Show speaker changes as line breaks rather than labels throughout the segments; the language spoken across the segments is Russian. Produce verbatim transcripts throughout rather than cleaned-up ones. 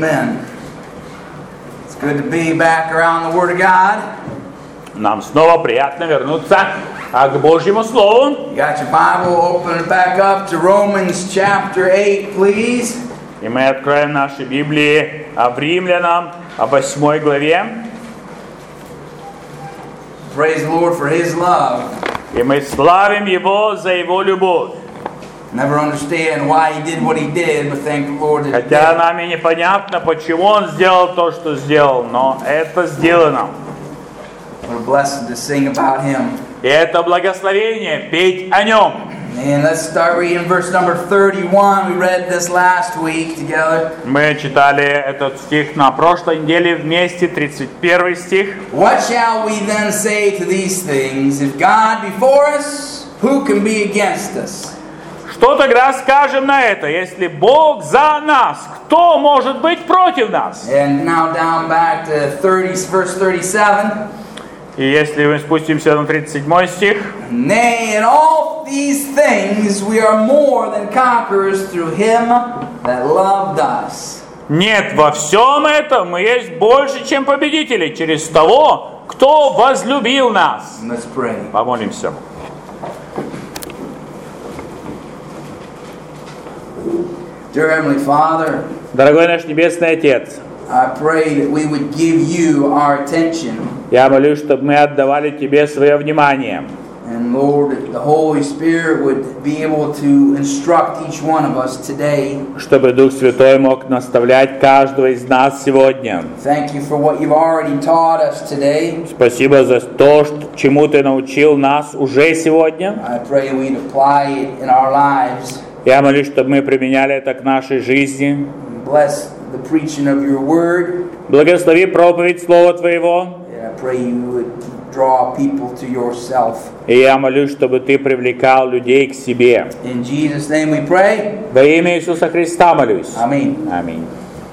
Amen. It's good to be back around the Word of God.
Нам снова приятно вернуться к Божьему Слову.
You got your Bible, open it back up to Romans chapter eight, please.
И мы откроем наши Библии в Римлянам, восьмой главе.
Praise the Lord for His love.
И мы славим Его за Его любовь.
Never understand why He did what He did, but thank the Lord that He
Хотя
did.
нам и непонятно, почему Он сделал то, что сделал, но это сделано.
What a blessing to sing about Him.
И это благословение петь о Нем.
And let's start reading verse number thirty-one. We read this last week together.
Мы читали этот стих на прошлой неделе вместе, тридцать первый стих.
What shall we then say to these things? If God be for us, who can be against us?
Что тогда скажем на это? Если Бог за нас, кто может быть против нас?
And now down back to thirty, verse thirty-seven.
И если мы спустимся на тридцать седьмой стих.
Nay, in all these things we are more than conquerors through Him that loved us.
Нет, во всем этом мы есть больше, чем победители, через того, кто возлюбил нас.
Let's pray.
Помолимся.
Dear Heavenly Father,
Дорогой наш Небесный Отец,
I pray that we would give You our attention.
я молюсь, чтобы мы отдавали Тебе свое внимание.
And Lord, the Holy Spirit would be able to instruct each one of us today.
Чтобы Дух Святой мог наставлять каждого из нас сегодня.
Thank You for what You've already taught us today.
Спасибо за то, чему Ты научил нас уже сегодня.
I pray we'd apply it in our lives.
Я молюсь, чтобы мы применяли это к нашей жизни.
Bless the preaching of Your Word.
Благослови проповедь Слова Твоего.
And I pray You would draw people to Yourself.
И я молюсь, чтобы Ты привлекал людей к себе.
In Jesus' name we pray.
Во имя Иисуса Христа молюсь.
Amen.
Аминь.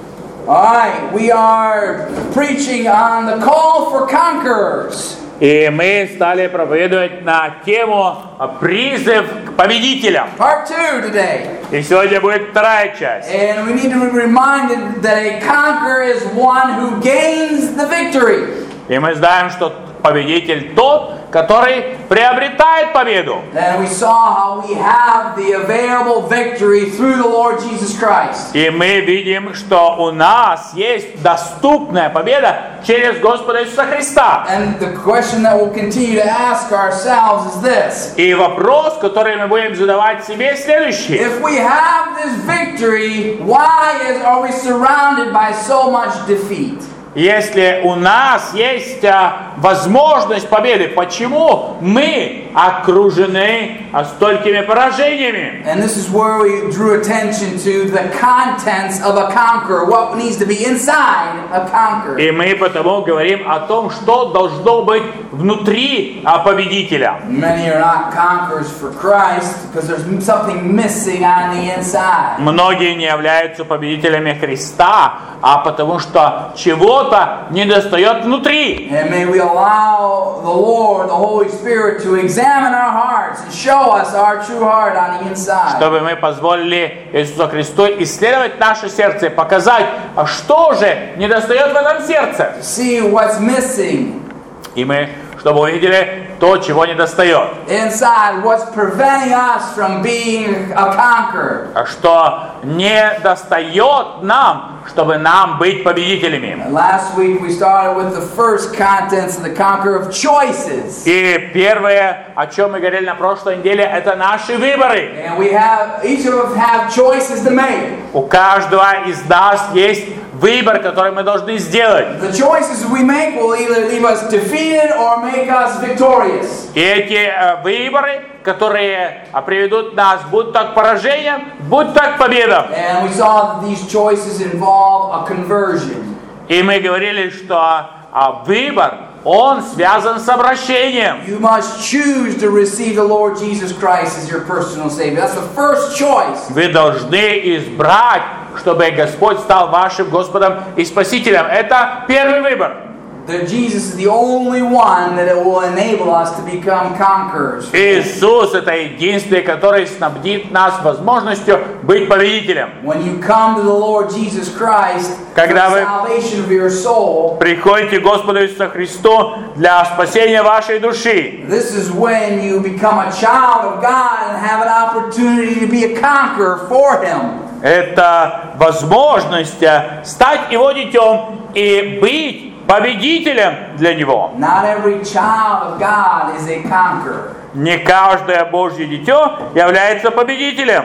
All right, we are preaching on the call for conquerors.
И мы стали проповедовать на тему «Призыв к победителям».
Part two today.
И сегодня будет вторая часть.
And we need to be reminded that a conqueror is one who gains the victory.
И мы знаем, что победитель тот, который приобретает победу.
And we saw how we have the available victory through the Lord Jesus Christ.
И мы видим, что у нас есть доступная победа через Господа Иисуса Христа.
And the question that we'll continue to ask ourselves is this.
И вопрос, который мы будем задавать себе, следующий.
If we have this victory, why is, are we surrounded by so much defeat?
Если у нас есть а, возможность победы, почему мы окружены а, столькими поражениями?
And this is where we drew attention to the contents of a conqueror, what needs to be inside a conqueror.
И мы потому говорим о том, что должно быть внутри а, победителя.
Many are not conquerors for Christ because there's something missing on the inside.
Многие не являются победителями Христа, а потому что чего-то не достает внутри.
And may we allow the Lord, the Holy Spirit, to examine our hearts and show us our true heart on the inside.
Чтобы мы позволили Иисусу Христу исследовать наше сердце и показать, а что же не достает в этом сердце.
See what's missing.
И мы, чтобы увидели то, чего не достает.
Inside, what's preventing us from being a conqueror.
А что не достает нам, чтобы нам быть победителями.
Last week we started with the first contents of the conqueror of choices.
И первое, о чем мы говорили на прошлой неделе, это наши выборы.
And we have, each of us have choices to make.
У каждого из нас есть выбор, который мы должны сделать.
The choices we make will either leave us defeated or make us victorious.
И эти э, выборы, которые э, приведут нас будь то к поражениям, будь то к победам.
And we saw that these choices involve a conversion.
И мы говорили, что э, выбор, он связан с обращением.
You must choose to receive the Lord Jesus Christ as your personal Savior. That's the first choice.
Вы должны избрать, чтобы Господь стал вашим Господом и Спасителем. Это первый выбор.
that Jesus is the only one that it will enable us to become conquerors.
Иисус — это единственный, который снабдит нас возможностью быть победителем.
When you come to the Lord Jesus Christ for the
Когда вы
salvation of your soul,
приходите к Господу Иисусу Христу для спасения вашей души,
this is when you become a child of God and have an opportunity to be a conqueror for Him.
это возможность стать Его детем и быть победителем для Него.
Not every child of God is a conqueror.
Не каждое Божье дитё является победителем.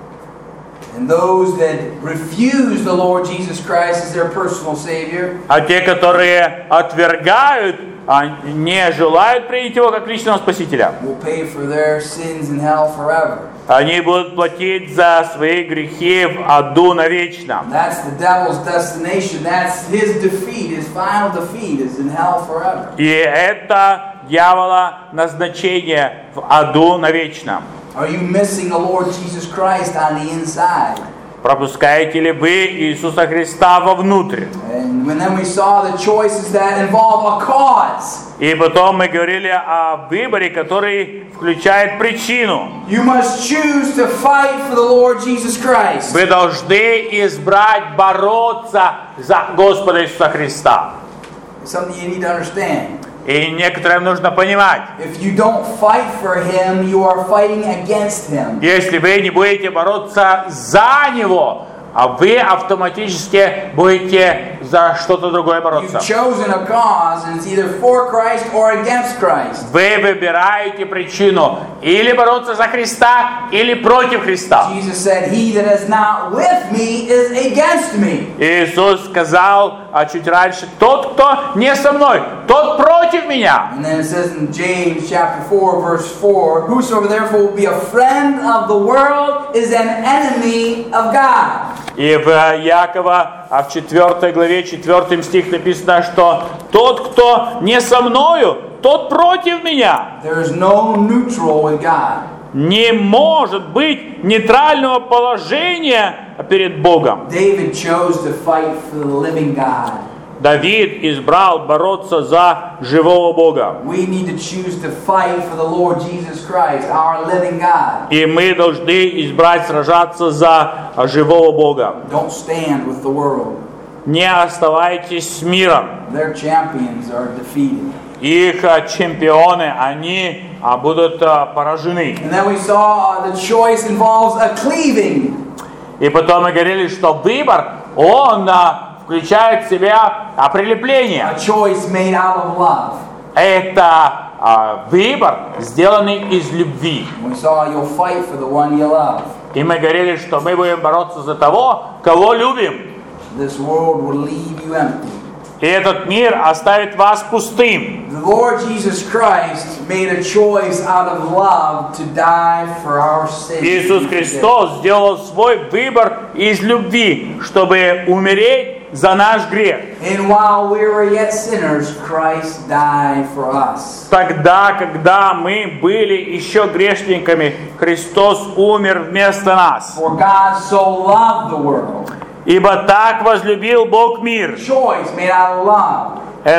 And those that refuse the Lord Jesus Christ as their personal Savior,
А те, которые отвергают, а не желают принять Его как личного Спасителя,
will pay for their sins in hell forever.
они будут платить за свои грехи в аду навечно.
That's the devil's destination. That's his defeat. His final defeat is in hell forever.
И это дьявола назначение в аду навечно.
Are you missing the Lord Jesus Christ on the inside?
Пропускаете ли вы Иисуса Христа вовнутрь?
And when then we saw the choices that involve a cause.
И потом мы говорили о выборе, который включает причину.
You must choose to fight for the Lord Jesus Christ.
Вы должны избрать бороться за Господа Иисуса Христа.
Something you need to understand.
И некоторым нужно понимать,
If you don't fight for Him, you are fighting against Him.
если вы не будете бороться за Него, а вы автоматически будете за что-то другое бороться.
You've chosen a cause, and it's either for Christ or against Christ.
Вы выбираете причину или бороться за Христа, или против Христа.
Jesus said, "He that is not with me is against me."
Иисус сказал а чуть раньше: тот, кто не со мной, тот против меня.
And then it says in James chapter four, verse four, "Whosoever therefore will be a friend of the world is an enemy of God."
И в Якова, а в четвёртой главе, четвёртым стих написано, что тот, кто не со мною, тот против меня.
There is no neutral with God.
Не может быть нейтрального положения перед Богом.
David chose to fight for the living God.
Давид избрал бороться за живого Бога.
We need to choose to fight for the Lord Jesus Christ, our living God.
И мы должны избрать сражаться за живого Бога.
Don't stand with the world.
Не оставайтесь с миром.
Their champions are defeated.
Их чемпионы, они будут поражены.
And then we saw uh, the choice involves a cleaving.
И потом мы говорили, что выбор, он включает в себя прилепление.
A choice made out of love.
Это а, выбор, сделанный из любви.
We saw you'll fight for the one you love.
И мы говорили, что мы будем бороться за того, кого любим.
This world will leave you empty.
И этот мир оставит вас пустым.
The Lord Jesus Christ made a choice out of love to die for our sins.
Иисус Христос сделал свой выбор из любви, чтобы умереть за наш грех.
And while we were yet sinners, Christ died for us.
Тогда, когда мы были еще грешниками, Христос умер вместо нас.
For God so loved the world.
Ибо так возлюбил Бог мир.
Choice made out of love.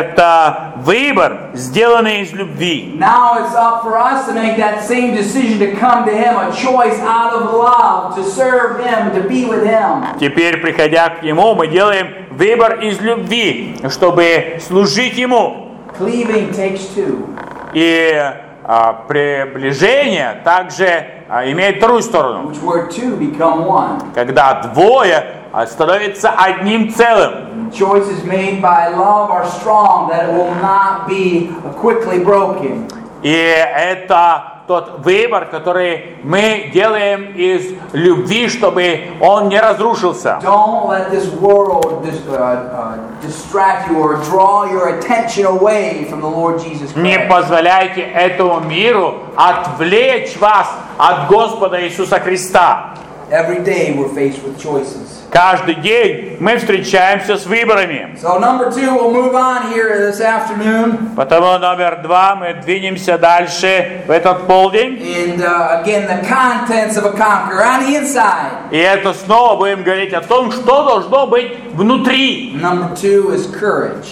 Это выбор, сделанный из любви.
Now it's up for us to make that same decision to come to Him, a choice out of love, to serve Him, to be with Him.
Теперь, приходя к Нему, мы делаем выбор из любви, чтобы служить Ему.
Cleaving takes two.
И а, приближение также а, имеет вторую сторону.
Which where two become one.
Когда двое становятся одним целым.
Choices made by love are strong, that it will not be quickly broken.
И это тот выбор, который мы делаем из любви, чтобы он не разрушился.
Don't let this world dis- uh, uh, distract you or draw your attention away from the Lord Jesus
Не
Christ.
позволяйте этому миру отвлечь вас от Господа Иисуса Христа.
Every day we're faced with choices.
Каждый день мы встречаемся с выборами.
So number two, we'll move on here this afternoon.
Потому номер два, мы двинемся дальше в этот полдень.
And uh, again, the contents of a conqueror on the inside.
И это снова будем говорить о том, что должно быть внутри.
Number two is courage.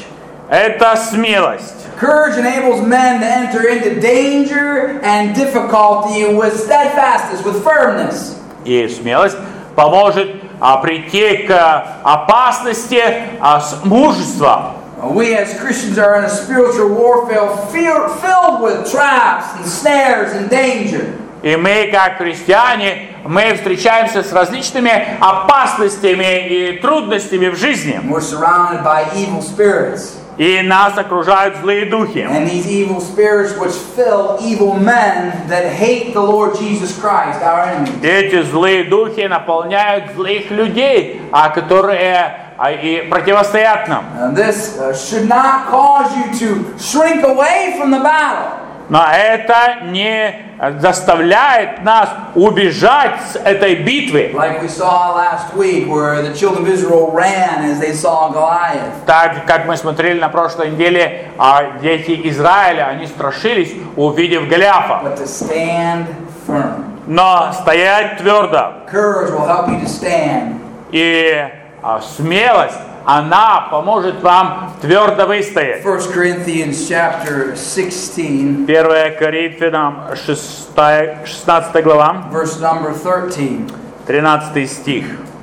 Это смелость.
Courage enables men to enter into danger and difficulty with steadfastness, with firmness.
И смелость поможет а, прийти к опасности а, с мужеством.
We as Christians are in a spiritual warfare filled with traps and snares and danger.
И мы, как христиане, мы встречаемся с различными опасностями и трудностями в жизни.
We're surrounded by evil spirits.
И нас окружают злые духи.
And these evil spirits which fill evil men that hate the Lord Jesus Christ, our enemy.
Эти злые духи наполняют злых людей, а которые а, и противостоят нам.
And this uh, should not cause you to shrink away from the battle.
Но это не заставляет нас убежать с этой битвы.
Like we saw last week, where the children of Israel ran as they saw Goliath.
Так, как мы смотрели на прошлой неделе, а дети Израиля, они страшились, увидев Голиафа.
But to stand firm.
Но стоять твердо.
Courage will help you to stand.
И а, смелость, она поможет вам твердо выстоять.
First Corinthians chapter sixteen,
первое Коринфянам шестнадцатая глава,
verse number thirteen.
тринадцатый стих.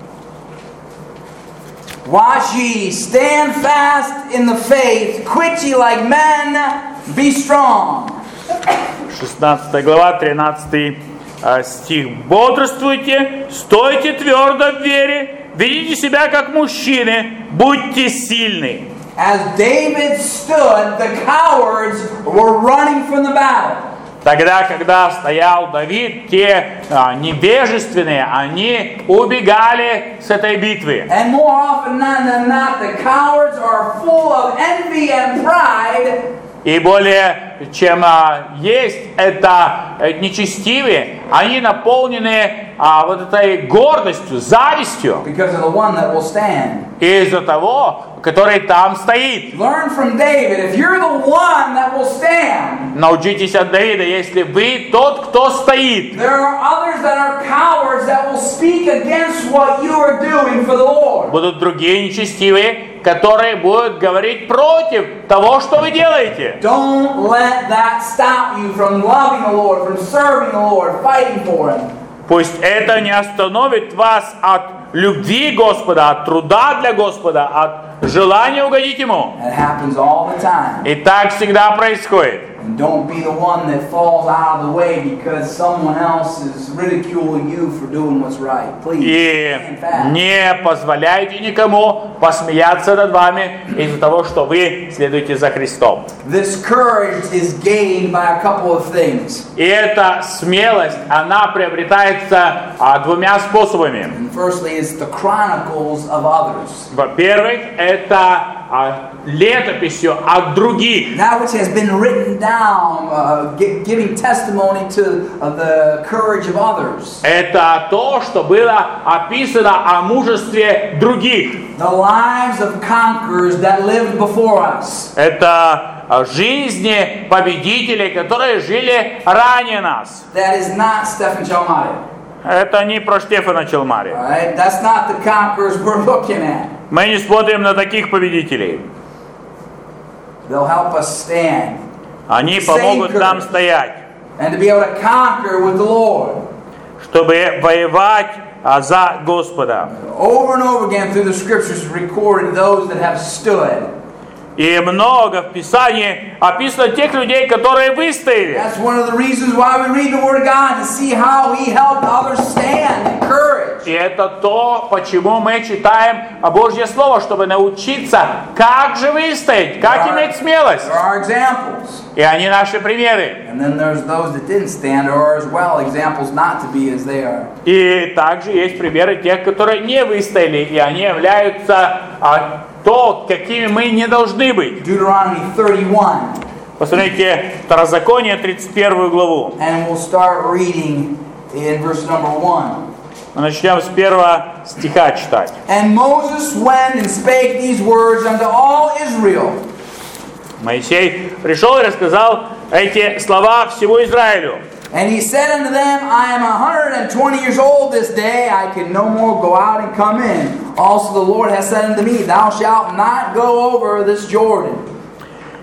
Watch ye, stand fast in the faith, quit ye like men, be strong.
шестнадцатая глава, тринадцатый стих. Бодрствуйте, стойте твердо в вере, ведите себя как мужчины, будьте сильны.
As David stood, the cowards were running from the battle.
Тогда, когда стоял Давид, те а, невежественные, они убегали с этой битвы.
And more often than not, the cowards are full of envy and pride.
И более чем а, есть это э, нечестивые, они наполнены а, вот этой гордостью, завистью
Because of the one that will stand.
из-за того, который там стоит.
Learn from David. If you're the one that will stand,
Научитесь от Давида, если вы тот, кто стоит.
there are others that are cowards that will speak against what you are doing for the Lord.
Будут другие нечестивые, которые будут говорить против того, что вы делаете.
Don't let that stop you from loving the Lord, from serving the Lord, fighting for Him.
Пусть это не остановит вас от любви Господа, от труда для Господа, от желания угодить Ему.
That happens all the time.
И так всегда происходит.
And don't be the one that falls out of the way because someone else is ridiculing you for doing what's right. Please
И
stand fast.
не позволяйте никому посмеяться над вами из-за того, что вы следуете за Христом.
This courage is gained by a couple of things.
И эта смелость, она приобретается а, двумя способами.
And firstly, it's the chronicles of others.
Во-первых, это а, летописью от других.
That which has been written down, uh, gi- giving testimony to uh, the courage of others.
Это то, что было описано о мужестве других.
The lives of conquerors that lived before us.
Это а, жизни победителей, которые жили ранее нас.
That is not Stephen Chalmari.
Это не про Штефана Челмари.
All right? That's not the conquerors we're looking at.
Мы не смотрим на таких победителей.
They'll help us stand
Они помогут нам стоять,
and to be able to conquer with the Lord.
чтобы воевать а, за Господа.
Over and over again through the scriptures recorded those that have stood.
И много в Писании описано тех людей, которые выстояли.
That's one of the reasons why we read the Word of God, to see how He helped others stand in courage.
И это то, почему мы читаем Божье Слово, чтобы научиться, как же выстоять, как иметь смелость.
There are examples.
И они наши примеры.
And then there's those that didn't stand, or are as well examples not to be as they are.
И также есть примеры тех, которые не выстояли, и они являются а, то, какими мы не должны быть.
Deuteronomy thirty-one.
Посмотрите Второзаконие, тридцать первую главу.
And we'll start reading in verse number one.
Мы начнем с первого стиха читать.
And Moses went and spake these words unto all Israel.
Моисей пришел и рассказал эти слова всему Израилю.
And he said unto them, I am a hundred and twenty years old this day, I can no more go out and come in. Also the Lord has said unto me, Thou shalt not go over this Jordan.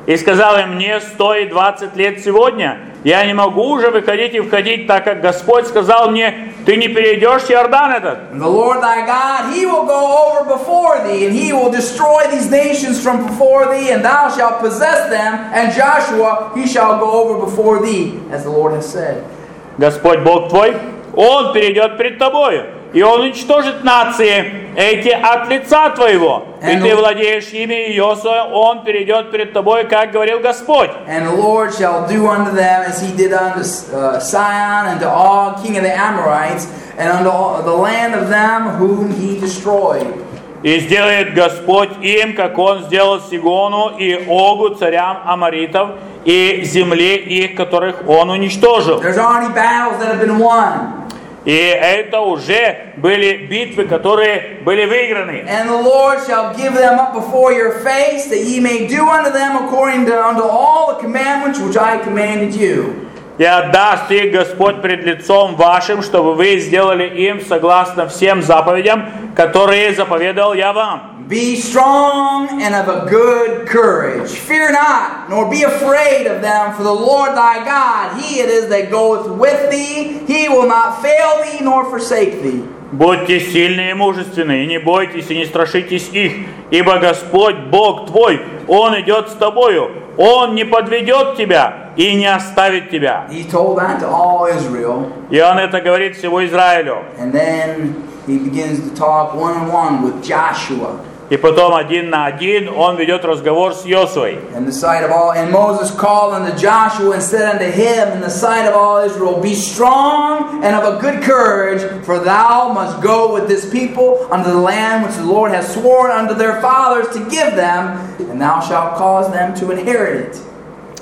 и сказал им: мне сто и двадцать лет сегодня, я не могу уже выходить и входить, так как Господь сказал мне: ты не перейдешь Иордан этот.
And the Lord thy God, he will go over before thee, and he will destroy these nations from before thee, and thou shalt possess them, and Joshua, he shall go over before thee, as the Lord has said.
Господь Бог твой, Он перейдет пред тобою, и Он уничтожит нации эти от лица твоего. И ты владеешь ими, и Иосуа, Он перейдет перед тобой, как говорил Господь.
And the Lord shall do unto them as he did unto uh, Sihon and to Og, king of the Amorites, and unto all, the land of them whom he destroyed.
И сделает Господь им, как Он сделал Сигону и Огу, царям Аморитов, и земле их, которых Он уничтожил.
There's already battles that have been won.
И это уже были битвы, которые были выиграны.
And the Lord shall give them up before your face, that ye may do unto them according to unto all the commandments which I commanded you.
И отдаст их Господь пред лицом вашим, чтобы вы сделали им согласно всем заповедям, которые заповедал я вам.
Be strong and of a good courage. Fear not, nor be afraid of them, for the Lord thy God, he it is that goeth with thee. He will not fail thee, nor forsake thee.
Будьте сильны и мужественны, и не бойтесь, и не страшитесь их, ибо Господь, Бог твой, Он идет с тобою, Он не подведет тебя и не оставит тебя.
He told that to all Israel.
И Он это говорит всему Израилю.
And then he begins to talk one-on-one with Joshua.
И потом один на один Он ведет разговор с Йосуей.
In the sight of all, and Moses called unto Joshua and said unto him in the sight of all Israel, be strong and of a good courage, for thou must go with this people unto the land which the Lord has sworn unto their fathers to give them, and thou shalt cause them to inherit it.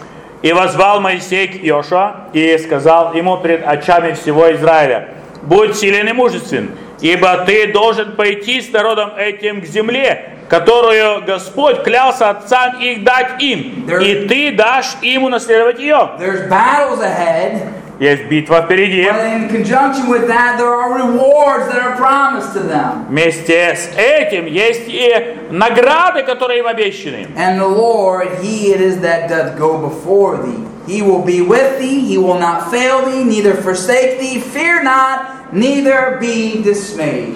И возвал Моисей к Иошуа и сказал ему пред очами всего Израиля: будь силен и мужествен, ибо ты должен пойти с народом этим к земле, которую Господь клялся отцам их дать им, и ты дашь им унаследовать ее.
There's battles ahead.
Есть битва впереди.
But in conjunction with that, there are rewards that are promised to them.
Вместе с этим есть и награды, которые им обещаны.
And the Lord, He it is that doth go before thee. He will be with thee. He will not fail thee, neither forsake thee. Fear not, neither be dismayed.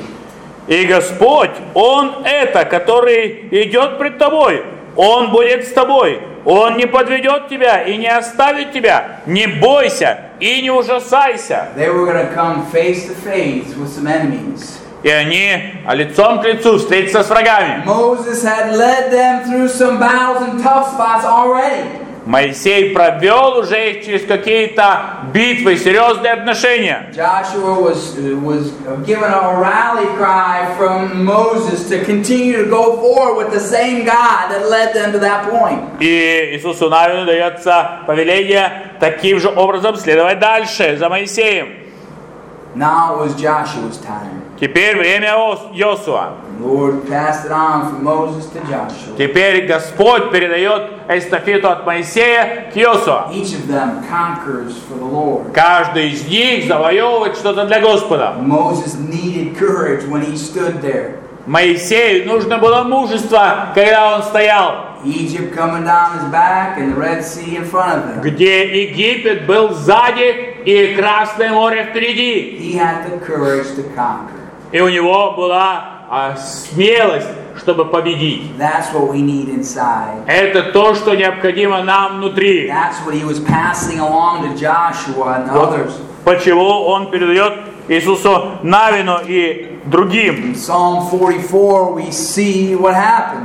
И Господь, Он это, который идет пред тобой. Он будет с тобой. Он не подведет тебя и не оставит тебя. Не бойся и не ужасайся.
They were going to come face to face with some enemies.
И они лицом к лицу встретятся с врагами.
Moses had led them through some battles and tough spots already.
Моисей провел уже их через какие-то битвы, серьезные отношения.
Joshua was was given a rally cry from Moses to continue to go forward with the same God that led them to that point.
И Иисусу Навину дается повеление таким же образом следовать дальше за Моисеем.
Now it was Joshua's time.
Теперь время Йосуа.
The Lord passed it on from Moses to Joshua.
Теперь Господь передает эстафету от Моисея к Йосуа.
Each of them conquers for the Lord.
Каждый из них завоевывает что-то для Господа.
Moses needed courage when he stood there.
Моисею нужно было мужество, когда он стоял.
Egypt coming down his back and the Red Sea in front of him.
Где Египет был сзади и Красное море впереди.
He had the courage to conquer.
И у него была а, смелость, чтобы победить.
That's what we need inside.
Это то, что необходимо нам внутри.
That's what he was passing along to Joshua and
Вот
others.
почему он передает Иисусу Навину и другим.
In Psalm forty-four we see what happened.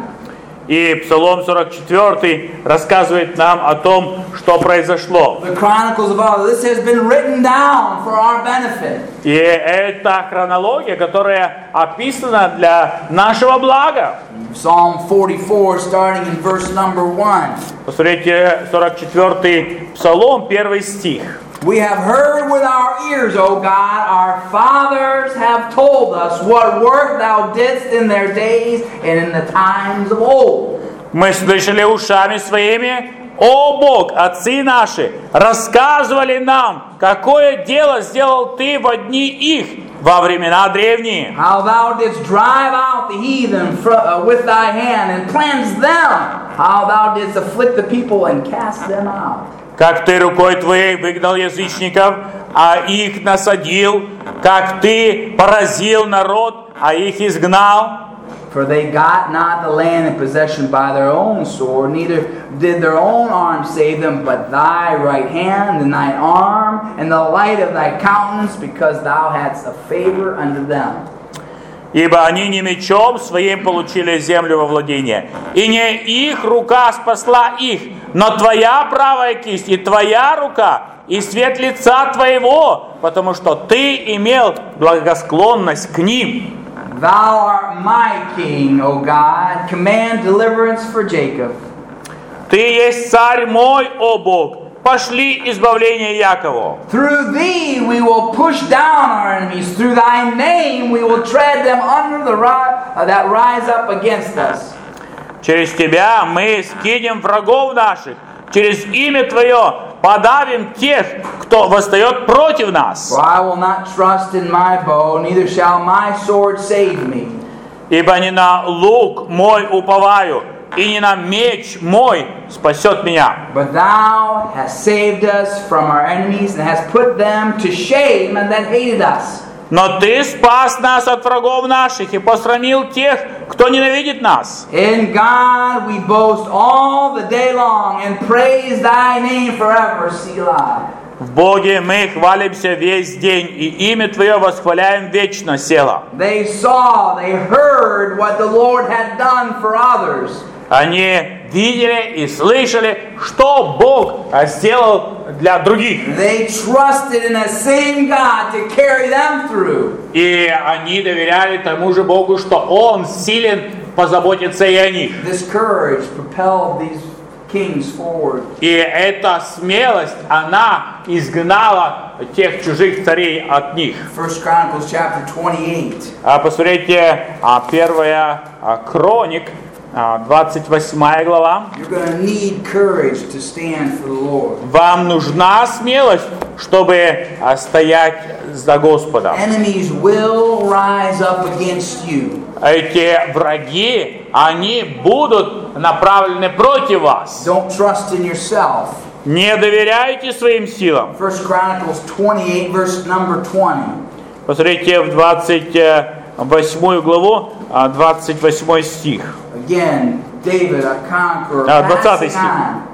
И Псалом сорок четыре рассказывает нам о том, что произошло.
The chronicles of all this has been written down for our benefit.
И это хронология, которая описана для нашего блага.
Psalm forty-four, starting in verse number one.
Посмотрите, сорок четвёртый Псалом, первый стих.
We have heard with our ears, O God, our fathers have told us what work thou didst in their days and in the times of old.
Мы слышали ушами своими, о Бог, отцы наши, рассказывали нам, какое дело сделал ты во дни их во времена древние.
How thou didst drive out the heathen fro- uh, with thy hand and cleanse them. How thou didst afflict the people and cast them out.
Как ты рукой твоей выгнал язычников, а их насадил, как ты поразил народ, а их изгнал.
For they got not the land in possession by their own sword, neither did their own arm save them, but thy right hand and thine arm and the light of thy countenance, because thou hadst a favor unto them.
Ибо они не мечом своим получили землю во владение, и не их рука спасла их, но твоя правая кисть и твоя рука, и свет лица твоего, потому что ты имел благосклонность к ним.
Thou art my king, O God. Command deliverance for Jacob.
Ты есть царь мой, о Бог. Пошли избавление Якову.
Through thee we will push down our enemies. Through thy name we will tread them under the ri- uh, that rise up against us.
Через тебя мы скинем врагов наших. Через имя Твое подавим тех, кто восстает против нас.
For I will not trust in my bow, neither shall my sword save me.
Ибо не на лук мой уповаю, и не на меч мой спасет меня.
But thou hast saved us from our enemies, and hast put them to shame and that hated us.
Но Ты спас нас от врагов наших и посрамил тех, кто ненавидит нас.
In God we boast all the day long, and praise thy name forever, Selah.
В Боге мы хвалимся весь день, и имя Твое восхваляем вечно, Села.
They saw, they heard what the Lord had done for others.
Они видели и слышали, что Бог сделал для других.
They trusted in the same God to carry them through.
И они доверяли тому же Богу, что Он силен позаботиться и о них.
This courage propelled these kings forward.
И эта смелость, она изгнала тех чужих царей от них.
First Chronicles chapter twenty-eight.
А посмотрите, а, первая а, Хроник, а, двадцать восьмая глава.
You're going to need courage to stand for the Lord.
Вам нужна смелость, чтобы а, стоять за Господом.
Enemies will rise up against you.
Эти враги, они будут направлены против вас.
Don't trust in yourself.
Не доверяйте своим силам.
First Chronicles twenty-eight, verse number twenty.
Посмотрите в двадцать восьмую главу, а, двадцать восьмой стих.
Again, David, a conqueror,
А, двадцатый
passing
стих.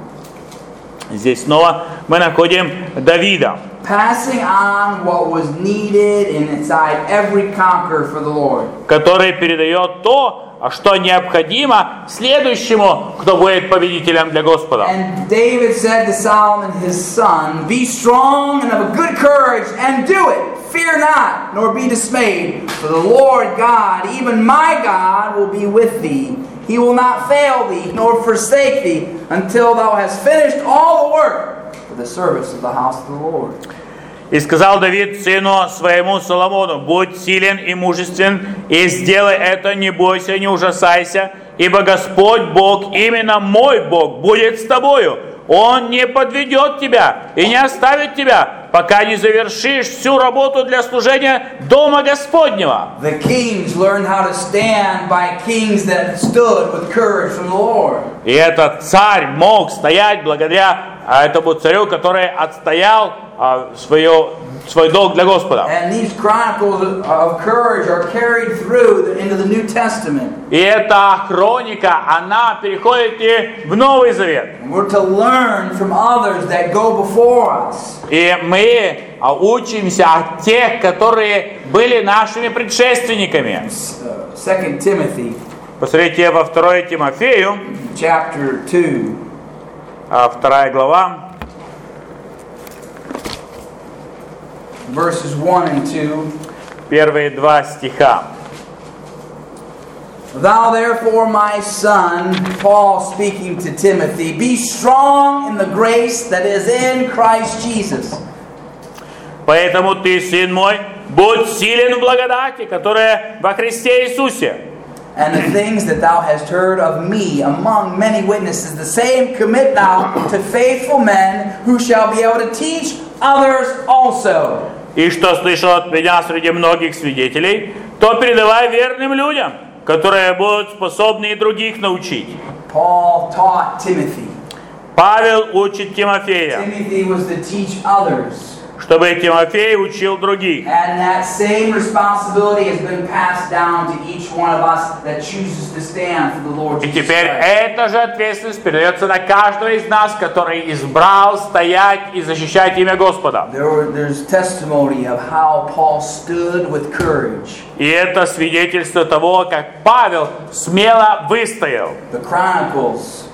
on.
Здесь снова мы находим Давида,
Passing on what was needed in inside every conqueror for the Lord.
который передает то, что необходимо следующему, кто будет победителем для Господа.
And David said to Solomon his son, Be strong and of a good courage, and do it. Fear not, nor be dismayed, for the Lord God, even my God, will be with thee. He will not fail thee, nor forsake thee, until thou hast finished all the work for the service of the house of the Lord.
И сказал Давид сыну своему Соломону: «Будь силен и мужествен, и сделай это, не бойся, не ужасайся, ибо Господь Бог, именно мой Бог, будет с тобою. Он не подведет тебя и не оставит тебя, пока не завершишь всю работу для служения Дома Господнего».
The kings learned how to stand by kings that stood with courage from the Lord.
И этот царь мог стоять благодаря этому царю, который отстоял а, свое, свой долг для Господа.
And these chronicles of courage are carried through the, into the New Testament.
И эта хроника, она переходит и в Новый Завет.
And we're to learn from others that go before us.
И мы а, учимся от тех, которые были нашими предшественниками.
Uh, Second Timothy,
Посмотрите во второе Тимофею,
chapter two.
а, вторая глава,
Verses one and two.
первые два стиха.
Thou therefore, my son, Paul speaking to Timothy, be strong in the grace that is in Christ Jesus.
Поэтому ты, сын мой, будь силен в благодати, которая во Христе Иисусе.
And the things that thou hast heard of me among many witnesses, the same commit thou to faithful men who shall be able to teach others also.
и что слышал от меня среди многих свидетелей, то передавай верным людям, которые будут способны и других научить.
Paul taught Timothy.
Павел учит Тимофея,
Timothy was to teach others.
чтобы Тимофей учил других.
And that same responsibility has been passed down to each one of us that chooses to stand for the Lord
И
Jesus
теперь
Christ.
эта же ответственность передается на каждого из нас, который избрал стоять и защищать имя Господа.
There were, there's testimony of how Paul stood with courage.
И это свидетельство того, как Павел смело выстоял.
The Chronicles.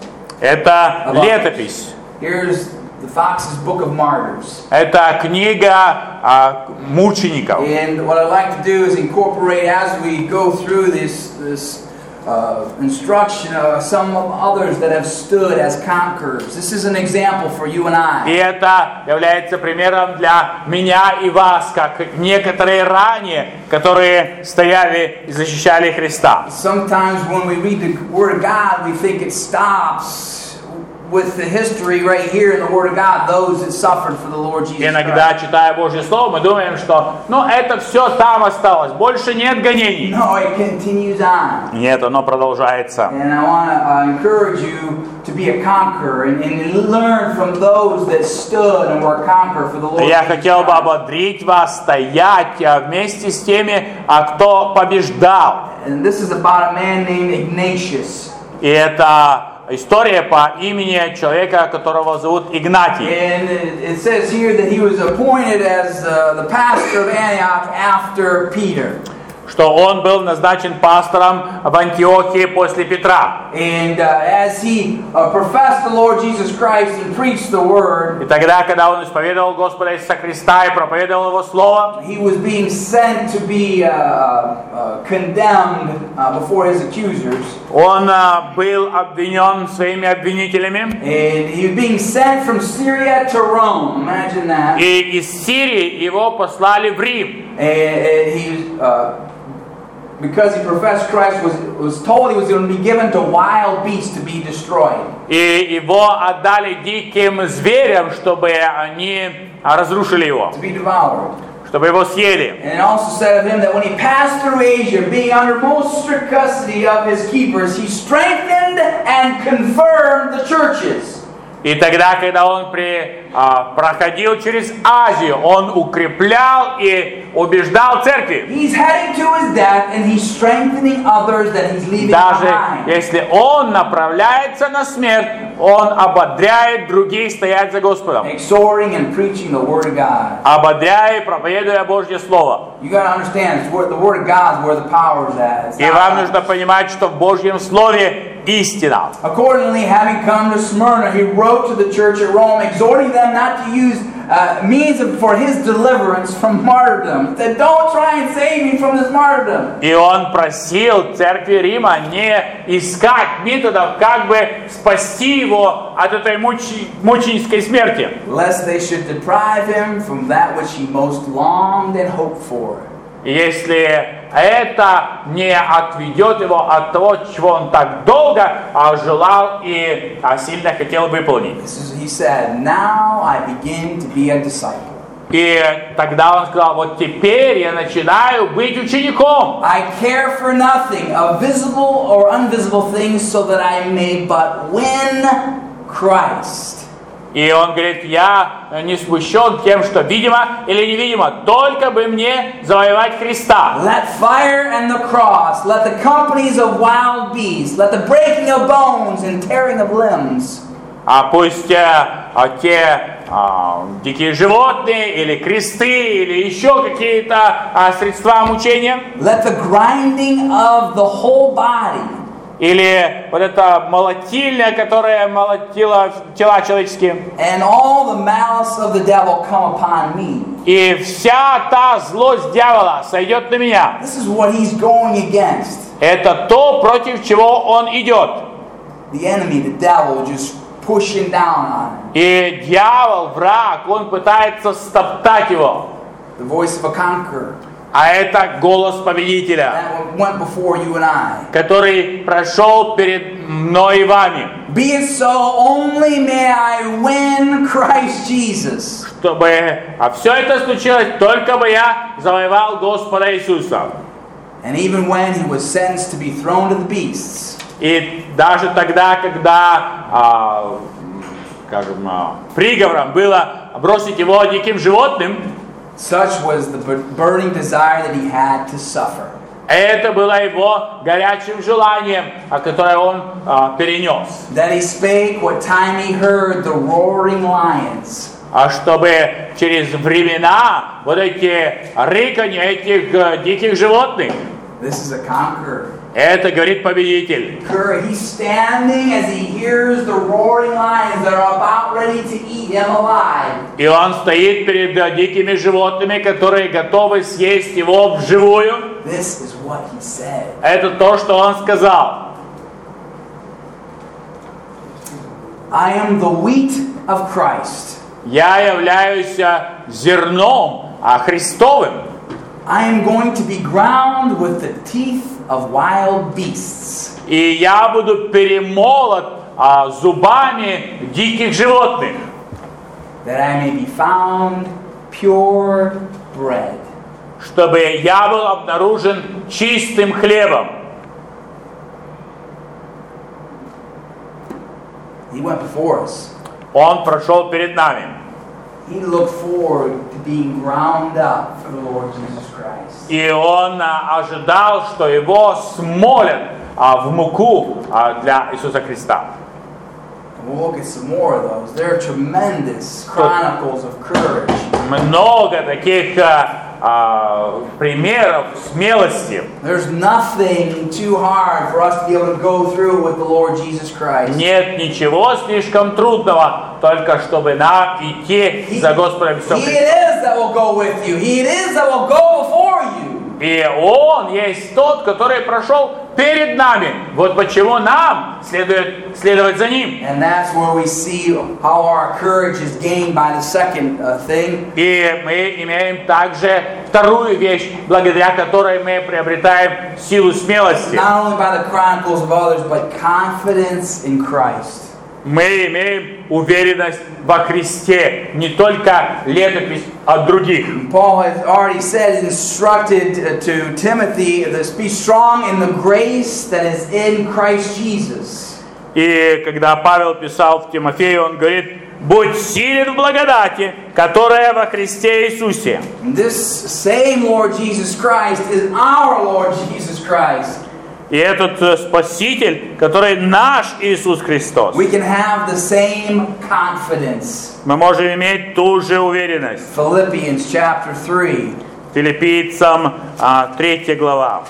Это летопись.
Here's the Fox's Book of Martyrs.
Это книга а, мучеников.
And what I'd like to do is incorporate, as we go through this, this uh, instruction, of some of others that have stood as conquerors. This is an example for you and
И
I.
это является примером для меня и вас, как некоторые ранее, которые стояли и защищали Христа.
Sometimes when we read the Word of God, we think it stops with the history right here in the Word of God, those that suffered for the Lord Jesus
Иногда,
Christ.
читая Божье Слово, мы думаем, что ну это все там осталось, больше нет гонений.
No, it continues on.
Нет, оно продолжается.
And I want to uh, encourage you to be a conqueror and, and learn from those that stood and were a conqueror for the Lord
Я
Jesus
хотел бы
Christ.
ободрить вас стоять а, вместе с теми, а кто побеждал.
And this is about a man named Ignatius.
И это история по имени человека, которого зовут Игнатий.
And it, it says here that he was appointed as uh, the pastor of Antioch after Peter.
Что он был назначен пастором в Антиохии после Петра.
And uh, as he uh, professed the Lord Jesus Christ and preached the Word,
И тогда, когда он исповедовал Господа Иисуса Христа и проповедовал Его Слово,
he was being sent to be uh, uh, condemned uh, before his accusers.
он а, был обвинен своими обвинителями.
And he was being sent from Syria to Rome. Imagine that.
И из Сирии его послали в Рим.
And, and he, uh, because he professed Christ, was was told he was going to be given to wild beasts to be destroyed.
И его отдали диким зверям, чтобы они разрушили его,
To be devoured.
чтобы его съели.
And it also said of him that when he passed through Asia, being under most strict custody of his keepers, he strengthened and confirmed the churches.
И тогда, когда он при, а, проходил через Азию, он укреплял и убеждал церкви.
He's heading to his death, and he's strengthening others that he's leaving
Даже
behind.
если он направляется на смерть, он ободряет других стоять за Господом.
Exhorting and preaching the Word of God.
Ободряя и проповедуя Божье Слово.
You got to understand, it's where, the Word of God is where the power is at. It's
И
not
вам
us.
нужно понимать, что в Божьем Слове истина.
Accordingly, having come to Smyrna, he wrote to the church at Rome, exhorting them not to use uh, means of, for his deliverance from martyrdom. That don't try and save me from this martyrdom.
И он просил церкви Рима не искать методов, как бы спасти его от этой мучи- мученической смерти.
Lest they should deprive him from that which he most longed and hoped for.
Если это не отведет его от того, чего он так долго а, желал и а, сильно хотел выполнить.
This is, he said, now I begin to be a disciple.
И тогда он сказал, вот теперь я начинаю быть учеником.
I care for nothing of visible or invisible things so that I may but win Christ.
И он говорит, я не смущен тем, что видимо или невидимо, только бы мне завоевать Христа.
Let fire and the cross, let the companies of wild beasts, let the breaking of bones and tearing of limbs.
А пусть а, те а, дикие животные или кресты или еще какие-то а, средства мучения,
Let the grinding of the whole body
или вот эта молотильня, которая молотила тела человеческие,
and all the malice of the devil come upon me.
и вся та злость дьявола сойдет на меня.
This is what he's going against.
Это то, против чего он идет.
The enemy, the devil, just pushing down on him.
И дьявол, враг, он пытается стоптать его.
The voice of a conqueror
А это голос победителя,
that went before you and I.
который прошел перед мной и вами.
Be it so, only may I win Christ Jesus.
Чтобы а все это случилось, только бы я завоевал Господа Иисуса.
And even when he was sentenced to be thrown to the beasts,
И даже тогда, когда, а, скажем, а, приговором было бросить его диким животным,
such was the burning desire that he had to suffer.
это было его горячим желанием, которое он а, перенес.
That he spake what time he heard the roaring lions.
А чтобы через времена вот эти рыканья этих uh, диких животных,
This is a conqueror.
это говорит победитель.
He's standing as he hears the roaring lions that are about ready to eat him alive.
И он стоит перед uh, дикими животными, которые готовы съесть его вживую.
This is what he said.
Это то, что он сказал.
I am the wheat of Christ.
Я являюсь зерном Христовым.
I am going to be ground with the teeth of wild beasts.
И я буду перемолот а, зубами диких животных.
That I may be found pure bread.
Чтобы я был обнаружен чистым хлебом.
He went before us.
Он прошел перед нами.
He looked forward to being ground up for the Lord Jesus Christ.
И он а, ожидал, что его смолят а, в муку а, для Иисуса Христа.
And we'll look at some more of those. There are tremendous chronicles of courage.
Много таких а, а, примеров смелости.
There's nothing too hard for us to be able to go through with the Lord Jesus Christ.
Нет ничего слишком трудного, только чтобы нам идти
He,
за Господом Иисусом
he it
Христом.
is that will go with you. He it is that will go before you.
И Он есть тот, который прошел перед нами. Вот почему нам следует следовать за Ним.
And that's where we see how our courage is gained by the second uh, thing.
И мы имеем также вторую вещь, благодаря которой мы приобретаем силу смелости.
Not only by the chronicles of others, but confidence in Christ.
Мы имеем уверенность во Христе, не только летопись от других.
Paul has already said, instructed to Timothy, to be strong in the grace that is in Christ Jesus.
И когда Павел писал в Тимофею, он говорит: «Будь силен в благодати, которая во Христе Иисусе».
This same Lord Jesus Christ is our Lord Jesus Christ.
И этот Спаситель, который наш Иисус Христос.
We can have the same confidence.
Мы можем иметь ту же уверенность.
Philippians chapter three.
Филиппийцам третья глава.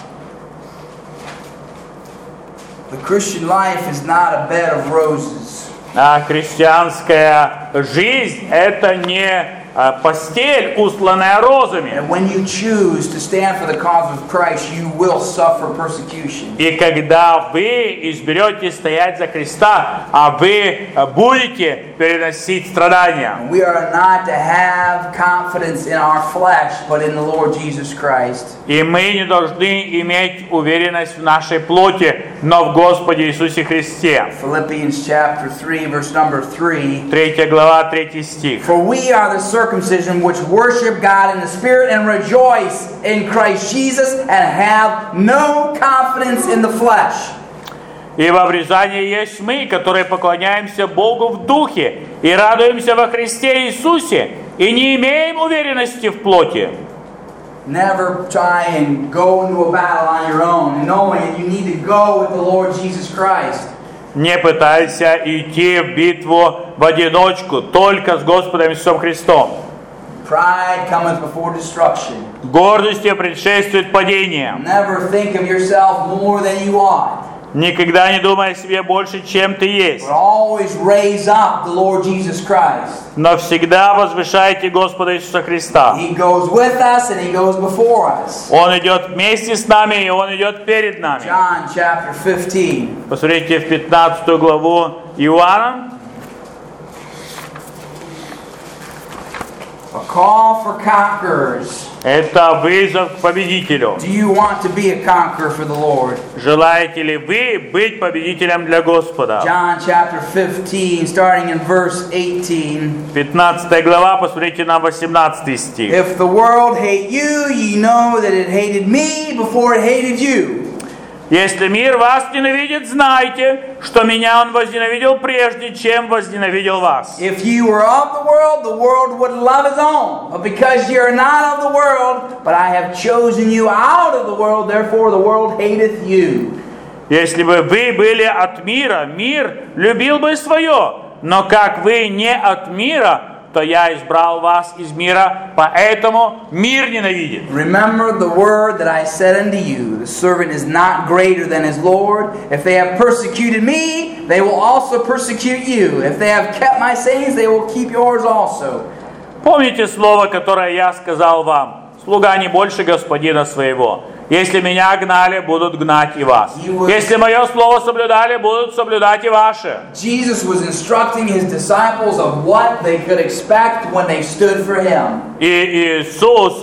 The Christian life is not a bed of roses.
А христианская жизнь — это не постель, устланная розами.
And when you choose to stand for the cause of Christ, you will suffer persecution.
И когда вы изберете стоять за Христа, а вы будете переносить страдания.
We are not to have confidence in our flesh, but in the Lord Jesus Christ.
И мы не должны иметь уверенность в нашей плоти, но в Господе Иисусе Христе.
Philippians chapter three, verse number three.
Третья глава, третий стих.
For we are the circumcision which worship God in the Spirit and rejoice in Christ Jesus and have no confidence in the flesh.
И во обрезании есть мы, которые поклоняемся Богу в духе и радуемся во Христе Иисусе, и не имеем уверенности в плоти.
Never try and go into a battle on your own, knowing that you need to go with the Lord Jesus Christ.
Не пытайся идти в битву в одиночку, только с Господом Иисусом Христом.
Pride cometh before destruction.
Гордости предшествует падение.
Never think of yourself more than you ought.
Никогда не думай о себе больше, чем ты есть.
But always raise up the Lord Jesus Christ.
Но всегда возвышайте Господа Иисуса Христа.
He goes with us and He goes before us.
Он идет вместе с нами, и Он идет перед нами.
John chapter fifteen.
Посмотрите в пятнадцатую главу Иоанна.
A call for conquerors.
Это вызов к победителю.
Do you want to be a conqueror for the Lord?
Желаете ли вы быть победителем для Господа?
John chapter fifteen, starting in verse eighteen.
пятнадцатая глава, посмотрите на восемнадцатый стих.
If the world hate you, ye know that it hated me before it hated you.
Если мир вас ненавидит, знайте, что меня он возненавидел прежде, чем возненавидел вас.
If you were of the world, the world would love its own. But because you are not of the world, but I have chosen you out of the world, therefore the world hateth you.
Если бы вы были от мира, мир любил бы свое. Но как вы не от мира, то я избрал вас из мира, поэтому мир ненавидит.
Remember the word that I said unto you, the servant is not greater than his Lord. If they have persecuted me, they will also persecute you. If they have kept my sayings, they will keep yours also.
Помните слово, которое я сказал вам? Слуга не больше господина своего. Если меня гнали, будут гнать и вас. Если мое слово соблюдали, будут соблюдать и ваше.
Jesus was instructing his disciples of what they could expect when they stood for him.
И Иисус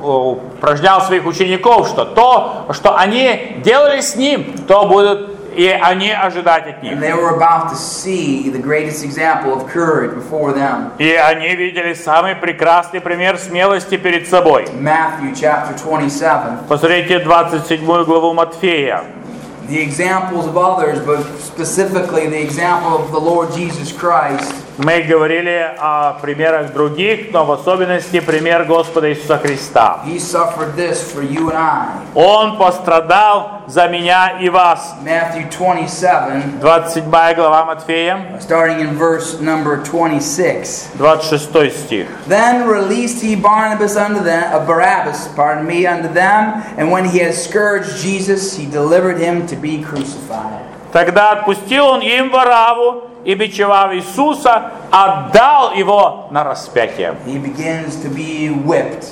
упражнял своих учеников, что то, что они делали с ним, то будут и они ожидать от них.
And they were about to see the greatest example of courage before them.
И они видели самый прекрасный пример смелости перед собой.
Matthew chapter twenty-seven.
Посмотрите двадцать седьмую главу Матфея.
The examples of others, but specifically the example of the Lord Jesus Christ.
Мы говорили о примерах других, но в особенности пример Господа Иисуса Христа.
He suffered this for you and I.
Он пострадал за меня и вас.
Matthew twenty-seven,
двадцать седьмая глава Матфея,
starting in verse number twenty-six.
двадцать шестой стих.
Then released he Barnabas unto them, uh, Barabbas, pardon me, unto them, and when he had scourged Jesus, he delivered him to be crucified.
Тогда отпустил он им Варавву, и, бичевав Иисуса, отдал его на распятие.
He begins to be whipped.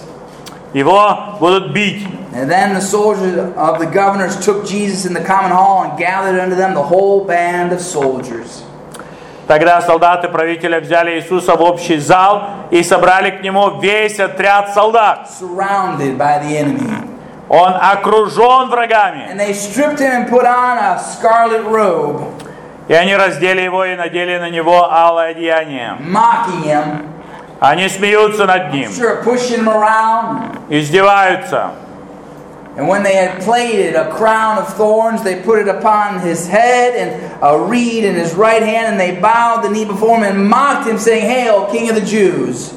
Его будут бить.
And then the soldiers of the governors took Jesus in the common hall and gathered unto them the whole band of soldiers.
Тогда солдаты правителя взяли Иисуса в общий зал и собрали к нему весь отряд солдат.
Surrounded by the enemy.
Он окружен врагами.
And they stripped him and put on a scarlet robe.
И они раздели его и надели на него алое одеяние.
Mocking him.
Они смеются над ним.
Sure, pushing him around.
Издеваются.
And when they had plaited a crown of thorns, they put it upon his head and a reed in his right hand, and they bowed the knee before him and mocked him, saying, Hail, King of the Jews!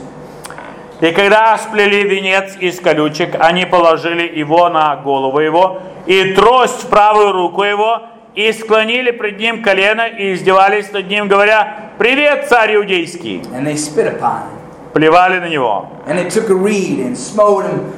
И когда сплели венец из колючек, они положили его на голову его и трость в правую руку его, и склонили пред ним колено и издевались над ним, говоря: «Привет, царь иудейский!»
And they spit upon him.
Плевали на него.
And they took a reed and smote him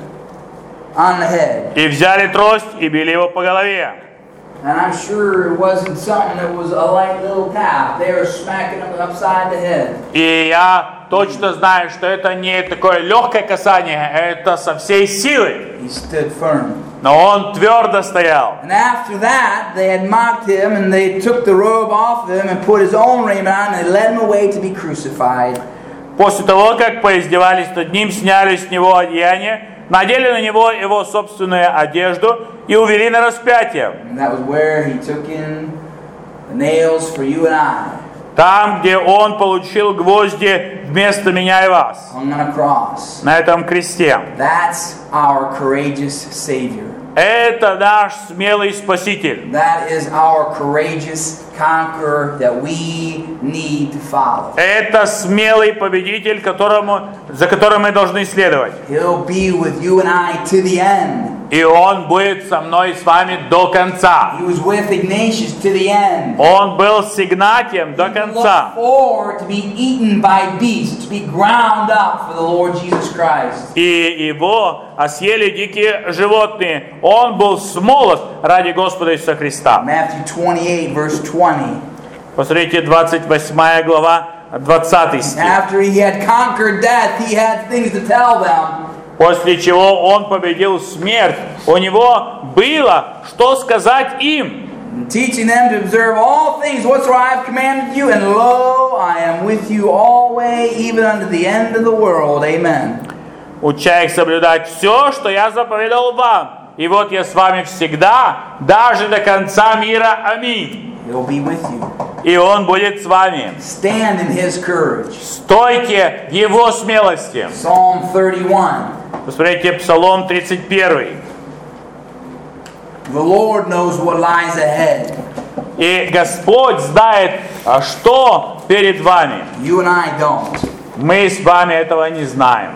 on the head.
И взяли трость и били его по голове.
And I'm sure it wasn't something that was a light little tap. They were smacking him upside the head.
И я точно знаю, что это не такое легкое касание, это со всей силы.
He stood firm.
Но он твердо стоял.
And after that, they had mocked him, and they took the robe off of him and put his own raiment on, and they led him away to be crucified.
После того, как поиздевались над ним, сняли с него одеяние, надели на него его собственную одежду и увели на распятие.
And that was where he took in the nails for you and I.
Там, где он получил гвозди вместо меня и вас.
Hung on a cross.
На этом кресте.
That's our courageous Savior.
Это наш смелый Спаситель.
That is our courageous conqueror that we need to follow.
Это смелый победитель, которому, за которым мы должны следовать.
He'll be with you and I to the end.
И он будет со мной и с вами до конца.
He was with Ignatius to the end.
Он был с Игнатием до конца.
Look forward to be eaten by beasts, to be ground up for the Lord Jesus Christ.
И его съели дикие животные. Он был смолот ради Господа Иисуса Христа.
Matthew twenty-eight, verse twenty.
Посмотрите, двадцать восьмая глава, двадцатый стих.
After he had conquered death, he had things to tell them.
После чего он победил смерть, у него было что сказать им.
and teaching them to observe all things whatsoever I have commanded you, and lo, I am with you always, even unto the end of the world. Amen.
Уча их соблюдать все, что я заповедал вам. И вот я с вами всегда, даже до конца мира. Аминь.
He'll be with you.
И Он будет с вами.
Stand in His courage.
Стойте в Его смелости.
Psalm thirty-one.
Посмотрите Псалом тридцать один.
The Lord knows what lies ahead.
И Господь знает, что перед вами.
You and I don't.
Мы с вами этого не знаем.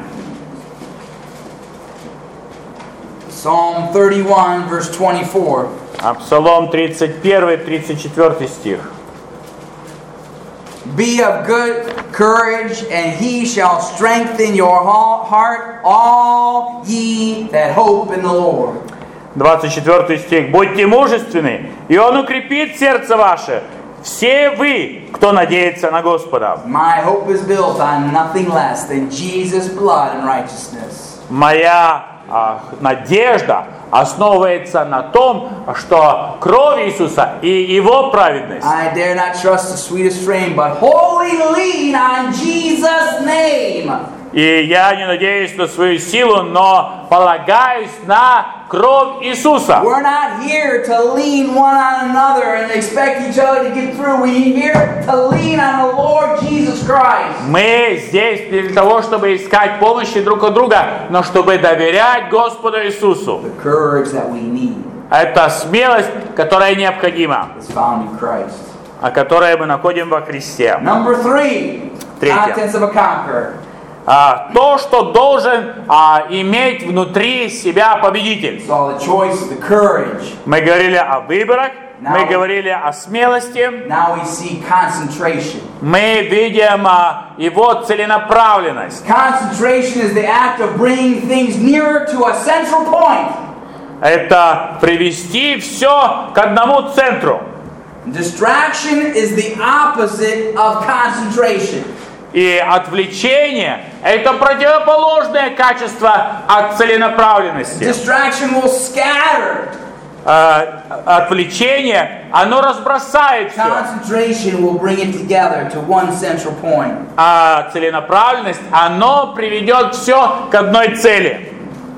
Psalm thirty-one, verse twenty-four.
А Псалом тридцать один, тридцать четыре стих.
Be of good courage, and He shall strengthen your heart, all ye that hope in the Lord.
двадцать четвёртый стих. Будьте мужественны, и Он укрепит сердце ваше. Все вы, кто надеется на Господа.
My hope is built on nothing less than Jesus' blood and righteousness.
Моя а, надежда основывается на том, что кровь Иисуса и Его праведность.
I dare not trust the sweetest frame, but wholly lean on Jesus' name.
И я не надеюсь на свою силу, но полагаюсь на кровь Иисуса.
We're not here to lean one on another and expect each other to get through. We're here to lean on the Lord Jesus Christ.
Мы здесь не для того, чтобы искать помощи друг от друга, но чтобы доверять Господу Иисусу.
The courage that we need
Это смелость, которая необходима,
is found in Christ.
а которую мы находим во Христе.
Number three,
Третье.
contents of a conqueror.
А, то, что должен а, иметь внутри себя победитель.
So the choice, the courage.
Мы говорили о выборах,
Now-
мы говорили о смелости,
Now we see concentration.
мы видим а, его целенаправленность.
Concentration is the act of bringing things nearer to a central point.
Это привести все к одному центру.
Distraction is the opposite of concentration.
И отвлечение – это противоположное качество от целенаправленности.
Distraction will scatter.
А, отвлечение, оно разбросает все.
Concentration will bring it together to one central point.
А целенаправленность, оно приведет все к одной цели.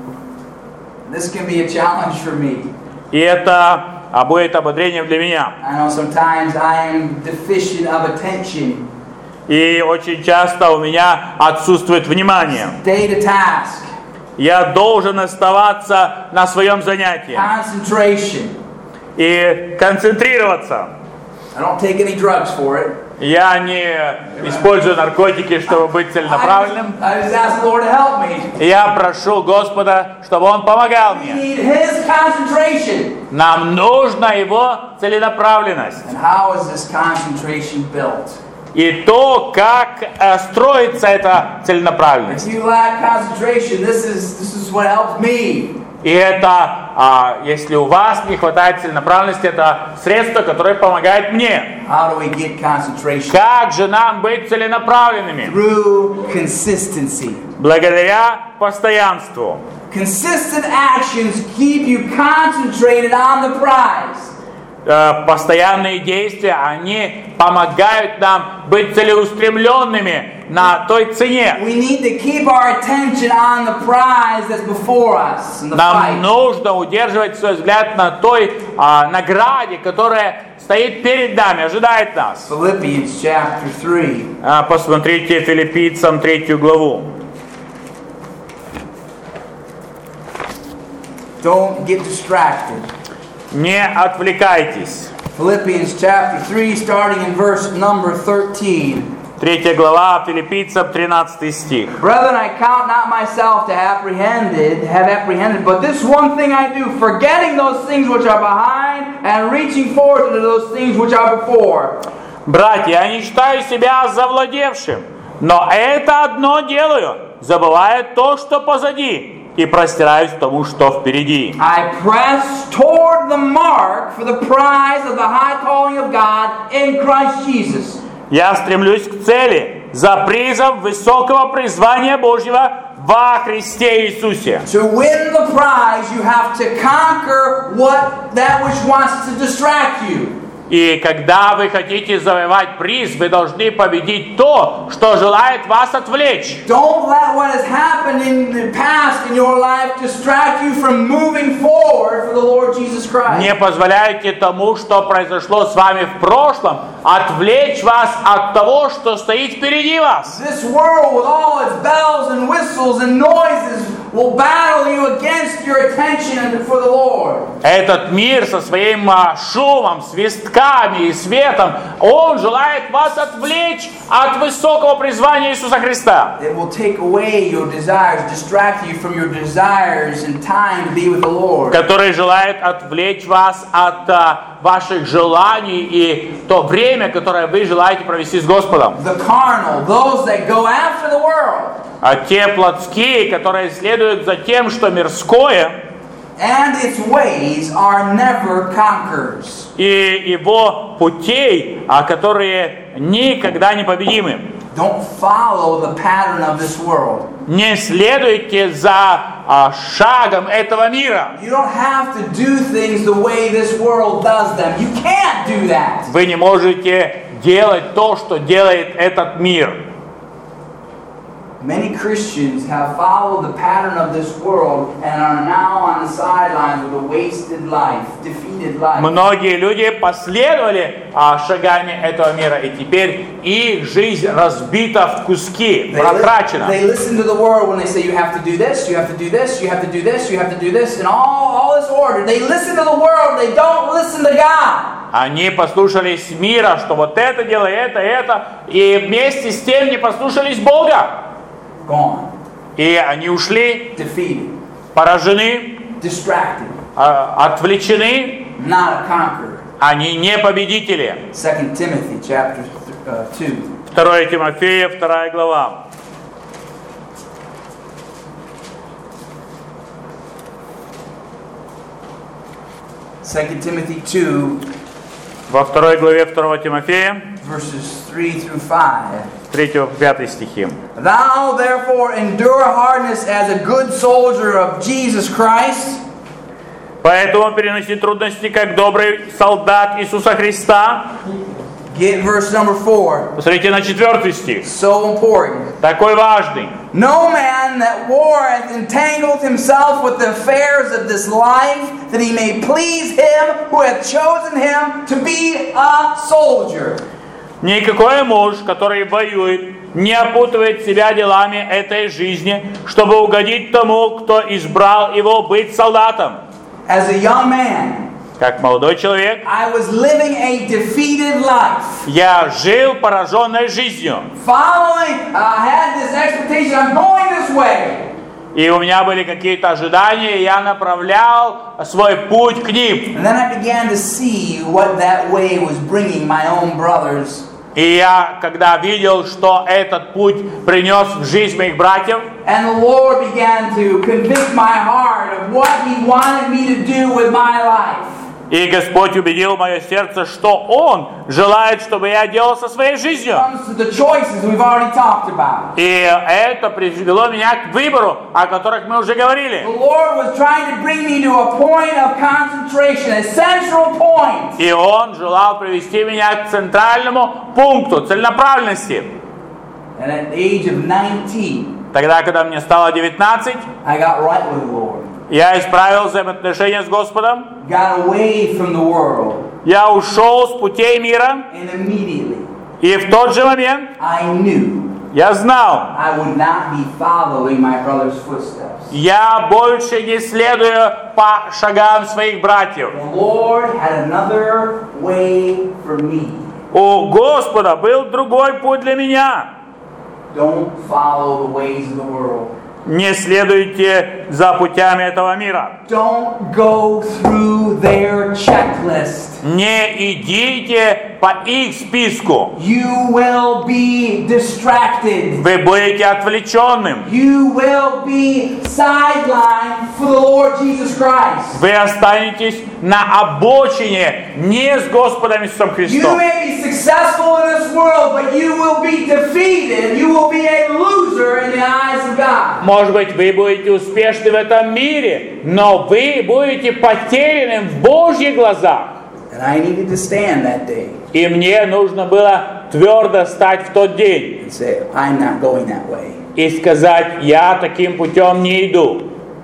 This can be a challenge for me.
И это а, будет ободрением для меня.
I know sometimes I am deficient of attention.
И очень часто у меня отсутствует внимание.
Stay to task.
Я должен оставаться на своем занятии
Concentration.
и концентрироваться.
I don't take any drugs for it.
Я не использую наркотики, чтобы быть
I
целенаправленным.
just, I just ask the Lord to help me.
Я прошу Господа, чтобы Он помогал
We
мне.
need His concentration.
Нам нужна Его целенаправленность.
And how is this concentration built?
И то, как э, строится эта целенаправленность.
If you lack concentration, this is this is what helps me.
И это, а, если у вас не хватает целенаправленности, это средство, которое помогает мне.
How do we get concentration?
Как же нам быть целенаправленными?
Through consistency.
Благодаря постоянству.
Consistent actions keep you concentrated on the prize.
Э, постоянные действия, они помогают нам быть целеустремленными на той цене.
We need to keep our attention on the prize that's before us in the
Нам
fight.
нужно удерживать свой взгляд на той а, награде, которая стоит перед нами, ожидает нас.
Philippians chapter three.
А, посмотрите Филиппийцам третью главу.
Don't get distracted.
Не отвлекайтесь.
Philippians chapter three, starting in verse number thirteen.
Третья глава, Филиппийцам, тринадцатый стих.
Brethren, I count not myself to have apprehended, have apprehended, but this one thing I do, forgetting those things which are behind, and reaching forward to those things which are before.
Братья, я не считаю себя завладевшим, но это одно делаю, забывая то, что позади, и простираюсь к тому, что впереди.
I press toward the mark for the prize of the high calling of God in Christ Jesus.
Я стремлюсь к цели, за призом высокого призвания Божьего во Христе Иисусе.
To win the prize, you have to conquer what that which wants to distract you.
И когда вы хотите завоевать приз, вы должны победить то, что желает вас отвлечь.
Don't let what has happened in the past in your life distract you from moving forward for the Lord Jesus Christ.
Не позволяйте тому, что произошло с вами в прошлом, отвлечь вас от того, что стоит впереди вас.
This world with all its bells and whistles and noises will battle you against your attention for the Lord.
Этот мир со своим шумом, свистками и светом, он желает вас отвлечь от высокого призвания Иисуса Христа.
It will take away your desires, distract you from your desires and time to be with the Lord.
Который желает отвлечь вас от а, ваших желаний и то время, которое вы желаете провести с Господом.
The carnal, those that go after the world.
А те плотские, которые следуют за тем, что мирское,
And its ways are never conquers.
и его путей, а которые никогда не победимы.
Don't follow the pattern of this world.
Не следуйте за а, шагом этого мира.
You don't have to do things the way this world does them. You can't do that.
Вы не можете делать то, что делает этот мир.
Many Christians have followed the pattern of this world and are now on the sidelines with a wasted life, defeated life.
Многие люди последовали а, шагами этого мира, и теперь их жизнь разбита в куски,
They,
протрачена.
li- they listen to the world when they say you have to do this, you have to do this, you have to do this, you have to do this, and all, all this order. They listen to the world, they don't listen to God.
Они послушались мира, что вот это делай, это, это, и вместе с тем не послушались Бога.
Gone.
И они ушли,
Defeated.
поражены,
Distracted.
а, отвлечены,
Not a conqueror.
они не победители.
Second Timothy chapter uh, two.
второе Тимофея, вторая глава.
Second Timothy two,
Во второй главе второго Тимофея,
verses three through five.
третьего по пятый стихи.
Thou therefore endure hardness as a good soldier of Jesus Christ.
Поэтому переноси трудности, как добрый солдат Иисуса Христа.
Get verse number four.
Посмотрите на четвертый стих.
So important.
Такой важный.
No man that warreth entangled himself with the affairs of this life, that he may please him who hath chosen him to be a soldier.
Никакой муж, который воюет, не опутывает себя делами этой жизни, чтобы угодить тому, кто избрал его быть солдатом.
As a young man,
Как молодой человек,
I was living a defeated life.
я жил пораженной жизнью.
Following, I had this expectation, I'm going this way.
И у меня были какие-то ожидания, и я направлял свой путь к ним.
And then I began to see what that way was bringing my own brothers.
И я, когда видел, что этот путь принес в жизнь моих братьев,
And the Lord began to convict my heart of what He wanted me to do with my life.
и Господь убедил мое сердце, что Он желает, чтобы я делал со своей жизнью.
Comes to the choices we've already talked about.
И это привело меня к выбору, о которых мы уже говорили.
The Lord was trying to bring me to a point of concentration, a central point.
И Он желал привести меня к центральному пункту, целенаправленности.
And at the age of nineteen,
Тогда, когда мне стало девятнадцать,
I got right with the Lord.
я исправил взаимоотношения с Господом,
Got away from the world.
я ушел с путей мира,
And immediately,
и в тот же момент
I knew
я знал,
I would not be following my brother's footsteps.
я больше не следую по шагам своих братьев.
The Lord had another way for me.
У Господа был другой путь для меня.
Don't follow the ways of the world.
Не следуйте за путями этого мира.
Don't go through their checklist.
Не идите по их списку.
You will be distracted.
Вы будете отвлеченным.
You will be sidelined for the Lord Jesus Christ.
Вы останетесь на обочине не с Господом Иисусом
You
Христом.
may be successful in this world, but you will be defeated. You will be a loser in the eyes of God.
Может быть, вы будете успешны в этом мире, но вы будете потерянным в Божьих глазах.
And I needed to stand that day
И мне нужно было твердо стать в тот день
and say, I'm not going that way.
и сказать, я таким путем не иду.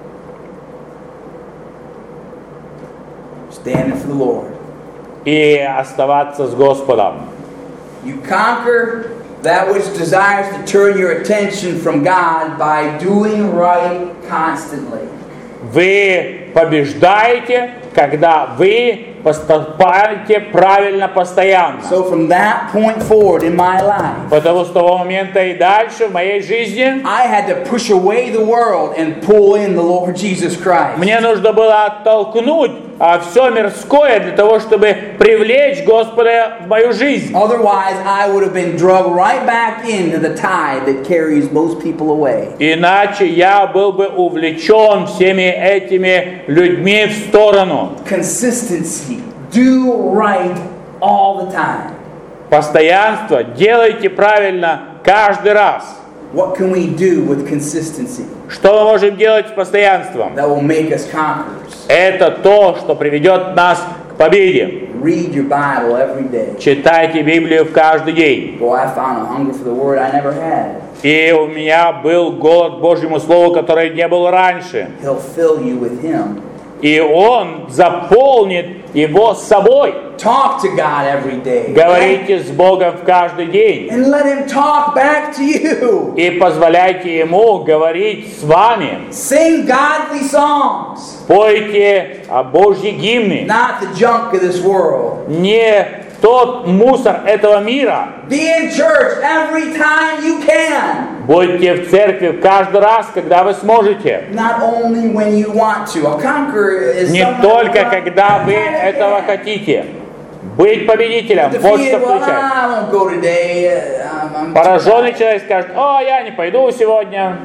Standing for the Lord.
И оставаться с Господом.
You conquer that which desires to turn your attention from God by doing right constantly.
Вы побеждаете, когда вы поступаете правильно постоянно.
So from that point forward in my life,
Потому что с того момента и дальше в моей жизни
I had to push away the world and pull in the Lord Jesus Christ.
мне нужно было оттолкнуть а, все мирское для того, чтобы привлечь Господа в мою жизнь.
Otherwise, I would have been dragged right back into the tide that carries most people away.
Иначе я был бы увлечен всеми этими людьми в сторону.
Consistency. Do right all the time.
Постоянство. Делайте правильно каждый раз.
What can we do with consistency
Что мы можем делать с постоянством?
that will make us conquerors?
Это то, что приведет нас к победе.
Read your Bible every day.
Читайте Библию в каждый день.
Boy, I found a hunger for the Word I never had.
И у меня был голод к Божьему Слову, который не был раньше.
He'll fill you with Him.
И Он заполнит его собой.
Talk to God every day.
Говорите с Богом в каждый день.
And let Him talk back to you.
И позволяйте Ему говорить с вами.
Sing godly songs.
Пойте Божьи гимны.
Not the junk of this world.
Не тот мусор этого мира.
Be in church every time you can.
Будьте в церкви каждый раз, когда вы сможете.
Not only when you want to. A conqueror is
Не
someone
только
who-
когда вы этого хотите. Быть победителем. Вот что
Defeated, well,
включает.
I won't go today. I'm- I'm-
Пораженный человек скажет, о, я не пойду сегодня.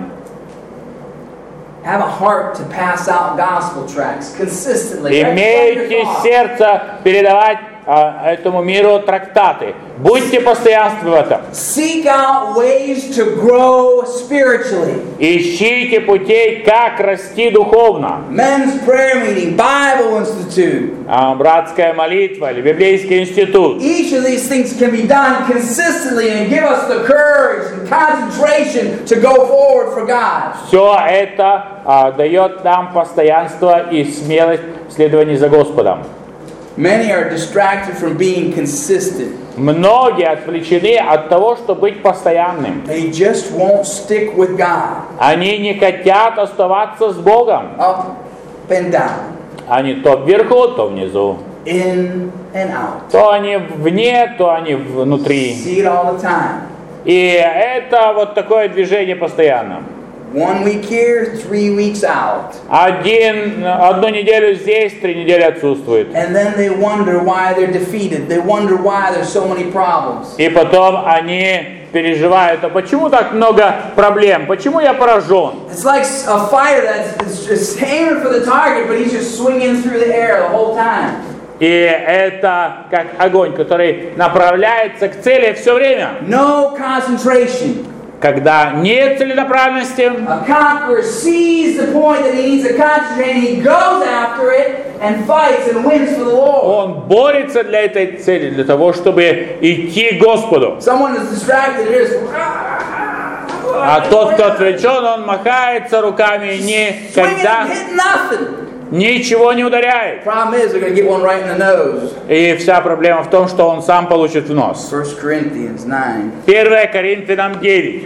Have a heart to pass out gospel tracts consistently. Right before
Имейте
your thought.
сердце передавать а, этому миру трактаты. Будьте постоянствы в этом.
Seek out ways to grow spiritually.
Ищите путей, как расти духовно.
Men's prayer meeting, Bible Institute.
А, братская молитва или библейский институт.
Each of these things can be done consistently and give us the courage and concentration to go forward for God.
Все это а, дает нам постоянство и смелость в следовании за Господом.
Many are distracted from being consistent.
Многие отвлечены от того, чтобы быть постоянным.
They just won't stick with God.
Они не хотят оставаться с Богом.
Up and down,
Они то вверху, то внизу.
in and out.
То они вне, то они внутри.
See it all the time.
И это вот такое движение постоянно.
One week here, three weeks out.
Один, одну неделю здесь, три недели отсутствует.
And then they wonder why they're defeated. They wonder why there's so many problems.
И потом они переживают, а почему так много проблем? Почему я поражен?
It's like a fighter that's just aiming for the target, but he's just swinging through the air the whole time.
И это как огонь, который направляется к цели все время.
No concentration.
Когда нет целенаправленности,
A conqueror sees the point that he needs to concentrate, and he goes after it and fights and wins for the Lord.
он борется для этой цели, для того, чтобы идти к Господу.
Someone is distracted, it is.
А тот, кто отвлечен, он махается руками и никогда
hit nothing.
ничего не ударяет.
Problem is, they're going to get one right in the nose.
И вся проблема в том, что он сам получит в нос.
First Corinthians nine.
первое Коринфянам девять.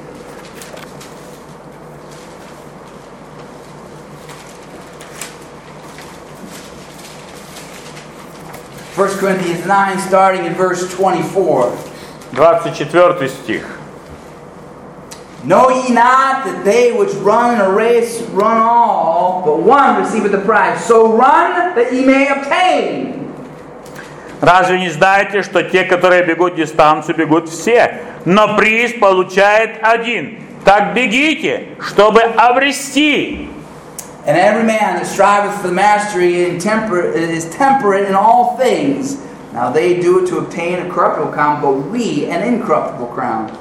First Corinthians nine, starting in verse twenty-four.
двадцать четвёртый стих.
Know ye not that they which run in a race run all, but one receiveth the prize? So run that ye may obtain.
Разве не знаете, что те, которые бегут дистанцию, бегут все, но приз получает один? Так бегите, чтобы обрести.
And every man that striveth for the mastery and temper- is temperate in all things. Now they do it to obtain a corruptible crown, but we an incorruptible crown.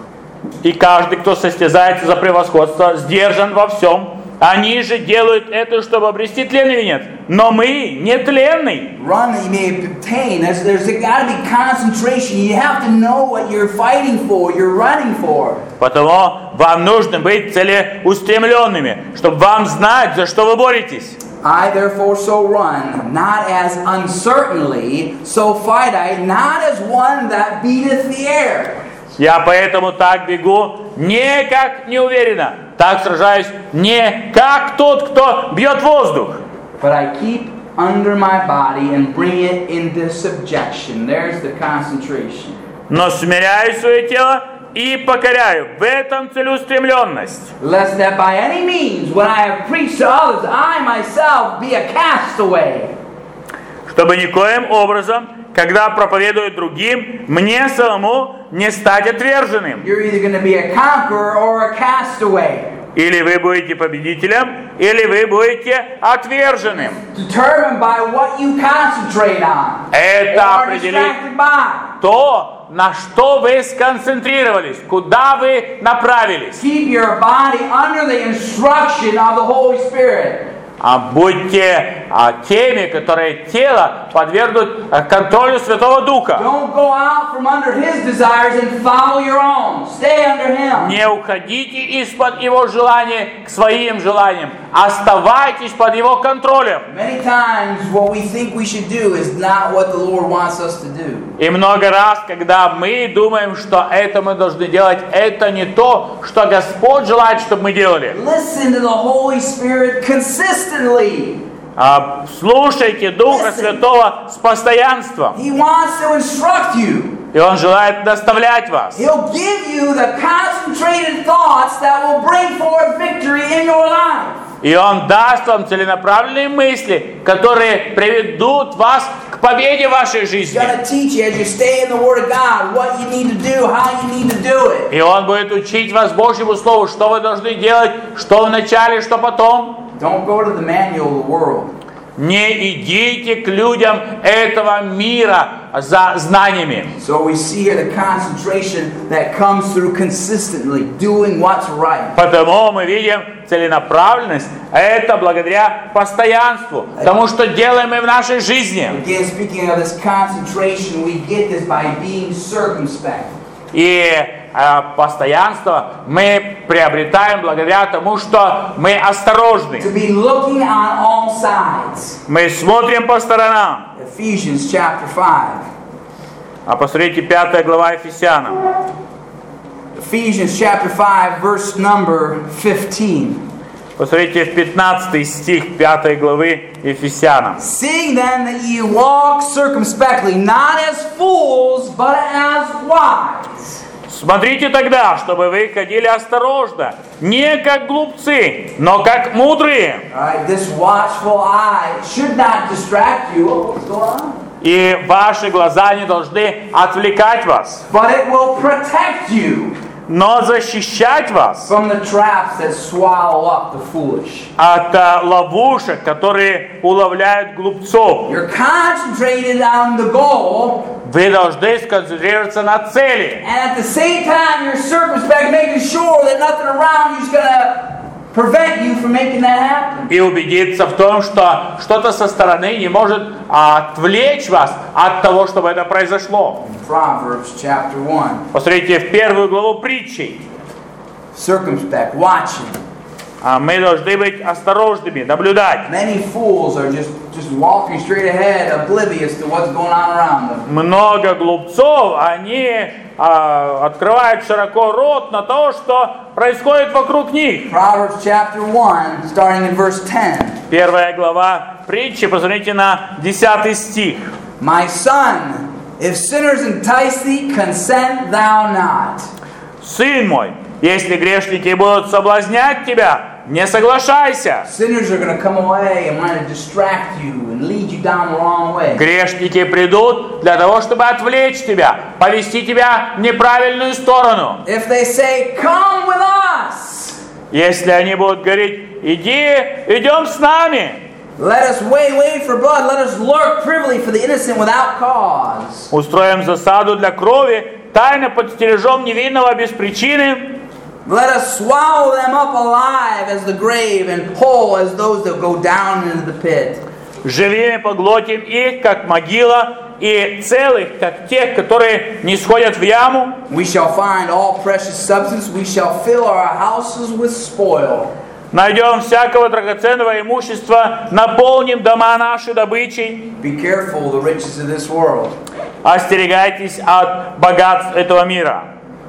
И каждый, кто состязается за превосходство, сдержан во всем. Они же делают это, чтобы обрести тленный венец. Но мы не тленный.
Run that you may obtain. There's, there's got to be concentration. You have to know what you're fighting for, you're running for.
Потому вам нужно быть целеустремленными, чтобы вам знать, за что вы боретесь.
I therefore so run, not as uncertainly, so fight I, not as one that beateth the air.
Я поэтому так бегу, не как неуверенно, так сражаюсь, не как тот, кто бьет воздух.
But I keep under my body and bring it into subjection. There's the concentration.
Но смиряю свое тело и покоряю. В этом целеустремленность.
Lest that by any means, when I have preached to others, I myself be a castaway.
Чтобы никоим образом, когда проповедую другим, мне самому не стать отверженным.
You're either going to be a conqueror or a castaway.
Или вы будете победителем, или вы будете отверженным.
Determined by what you concentrate on.
Это
or
определит
distracted by.
то, на что вы сконцентрировались, куда вы направились.
Keep your body under the instruction of the Holy Spirit.
А будьте а, теми, которые тело подвергнут а, контролю Святого Духа.
Don't go out from under His desires and follow your own. Stay under Him.
Не уходите из-под Его желаний к своим желаниям. Оставайтесь под Его контролем.
Many times what we think we should do is not what the Lord wants us to do.
И много раз, когда мы думаем, что это мы должны делать, это не то, что Господь желает, чтобы мы делали.
Listen to the Holy Spirit consistently.
А, слушайте Духа Святого с постоянством.
He wants to instruct you.
И Он желает наставлять вас.
He'll give you the concentrated thoughts that will bring forth victory in your life.
И Он даст вам целенаправленные мысли, которые приведут вас к победе в вашей жизни.
He's going to teach you as you stay in the Word of God what you need to do, how you need to do it.
И Он будет учить вас Божьему Слову, что вы должны делать, что вначале, что потом.
Don't go to the manual of the world.
Не идите к людям этого мира за знаниями.
So we see here the concentration that comes through consistently doing what's right.
Потому мы видим целенаправленность, а это благодаря постоянству, тому, что делаем мы в нашей жизни.
Again, speaking of this concentration, we get this by being circumspect.
И э, постоянство мы приобретаем благодаря тому, что мы осторожны.
To be looking on all sides.
Мы смотрим по сторонам.
Ephesians chapter five.
А посмотрите, пятая глава Ефесянам.
Ephesians chapter five, verse number fifteen.
Посмотрите в пятнадцатый стих пятой главы Ефесянам.
Seeing then that ye walk circumspectly, not as fools, but as wise.
Смотрите тогда, чтобы вы ходили осторожно, не как глупцы, но как мудрые.
All right, this watchful eye should not distract you. Oh, what's going on?
И ваши глаза не должны отвлекать вас,
But it will protect you
но защищать вас
from the traps that swallow up the foolish.
от а, ловушек, которые уловляют глупцов.
You're concentrated on the goal,
Вы должны сконцентрироваться на цели.
and at the same time you're circumspect, making sure that nothing around you is going to prevent you from making that happen.
И убедиться в том, что что-то со стороны не может отвлечь вас от того, чтобы это произошло.
Proverbs chapter one.
Посмотрите в первую главу притчи.
Circumspect, watching.
А мы должны быть осторожными, наблюдать.
Many fools are just, just walking straight ahead, oblivious to what's going on around them.
Много глупцов, они а, открывают широко рот на то, что происходит вокруг них.
Proverbs chapter one, starting in verse ten.
Первая глава притчи, посмотрите на десятый стих.
My son, if sinners entice thee, consent thou not.
Сын мой, если грешники будут соблазнять тебя, не соглашайся.
Sinners are going to come away and want to distract you and lead you down the wrong way.
Грешники придут для того, чтобы отвлечь тебя, повести тебя в неправильную сторону.
If they say, come with us,
Если они будут говорить, иди, идем с нами.
let us wait, wait for blood, let us lurk privily for the innocent without cause.
Устроим засаду для крови, тайно под стережом невинного без причины.
Let us swallow them up alive as the grave and whole as those that go down into the pit.
Живыми поглотим их, как могила, и целых, как тех, которые не сходят в яму.
We shall find all precious substance. We shall fill our houses with spoil.
Найдем всякого драгоценного имущества, наполним дома наши добычей.
Be careful of the riches of this world.
Остерегайтесь от богатств этого мира.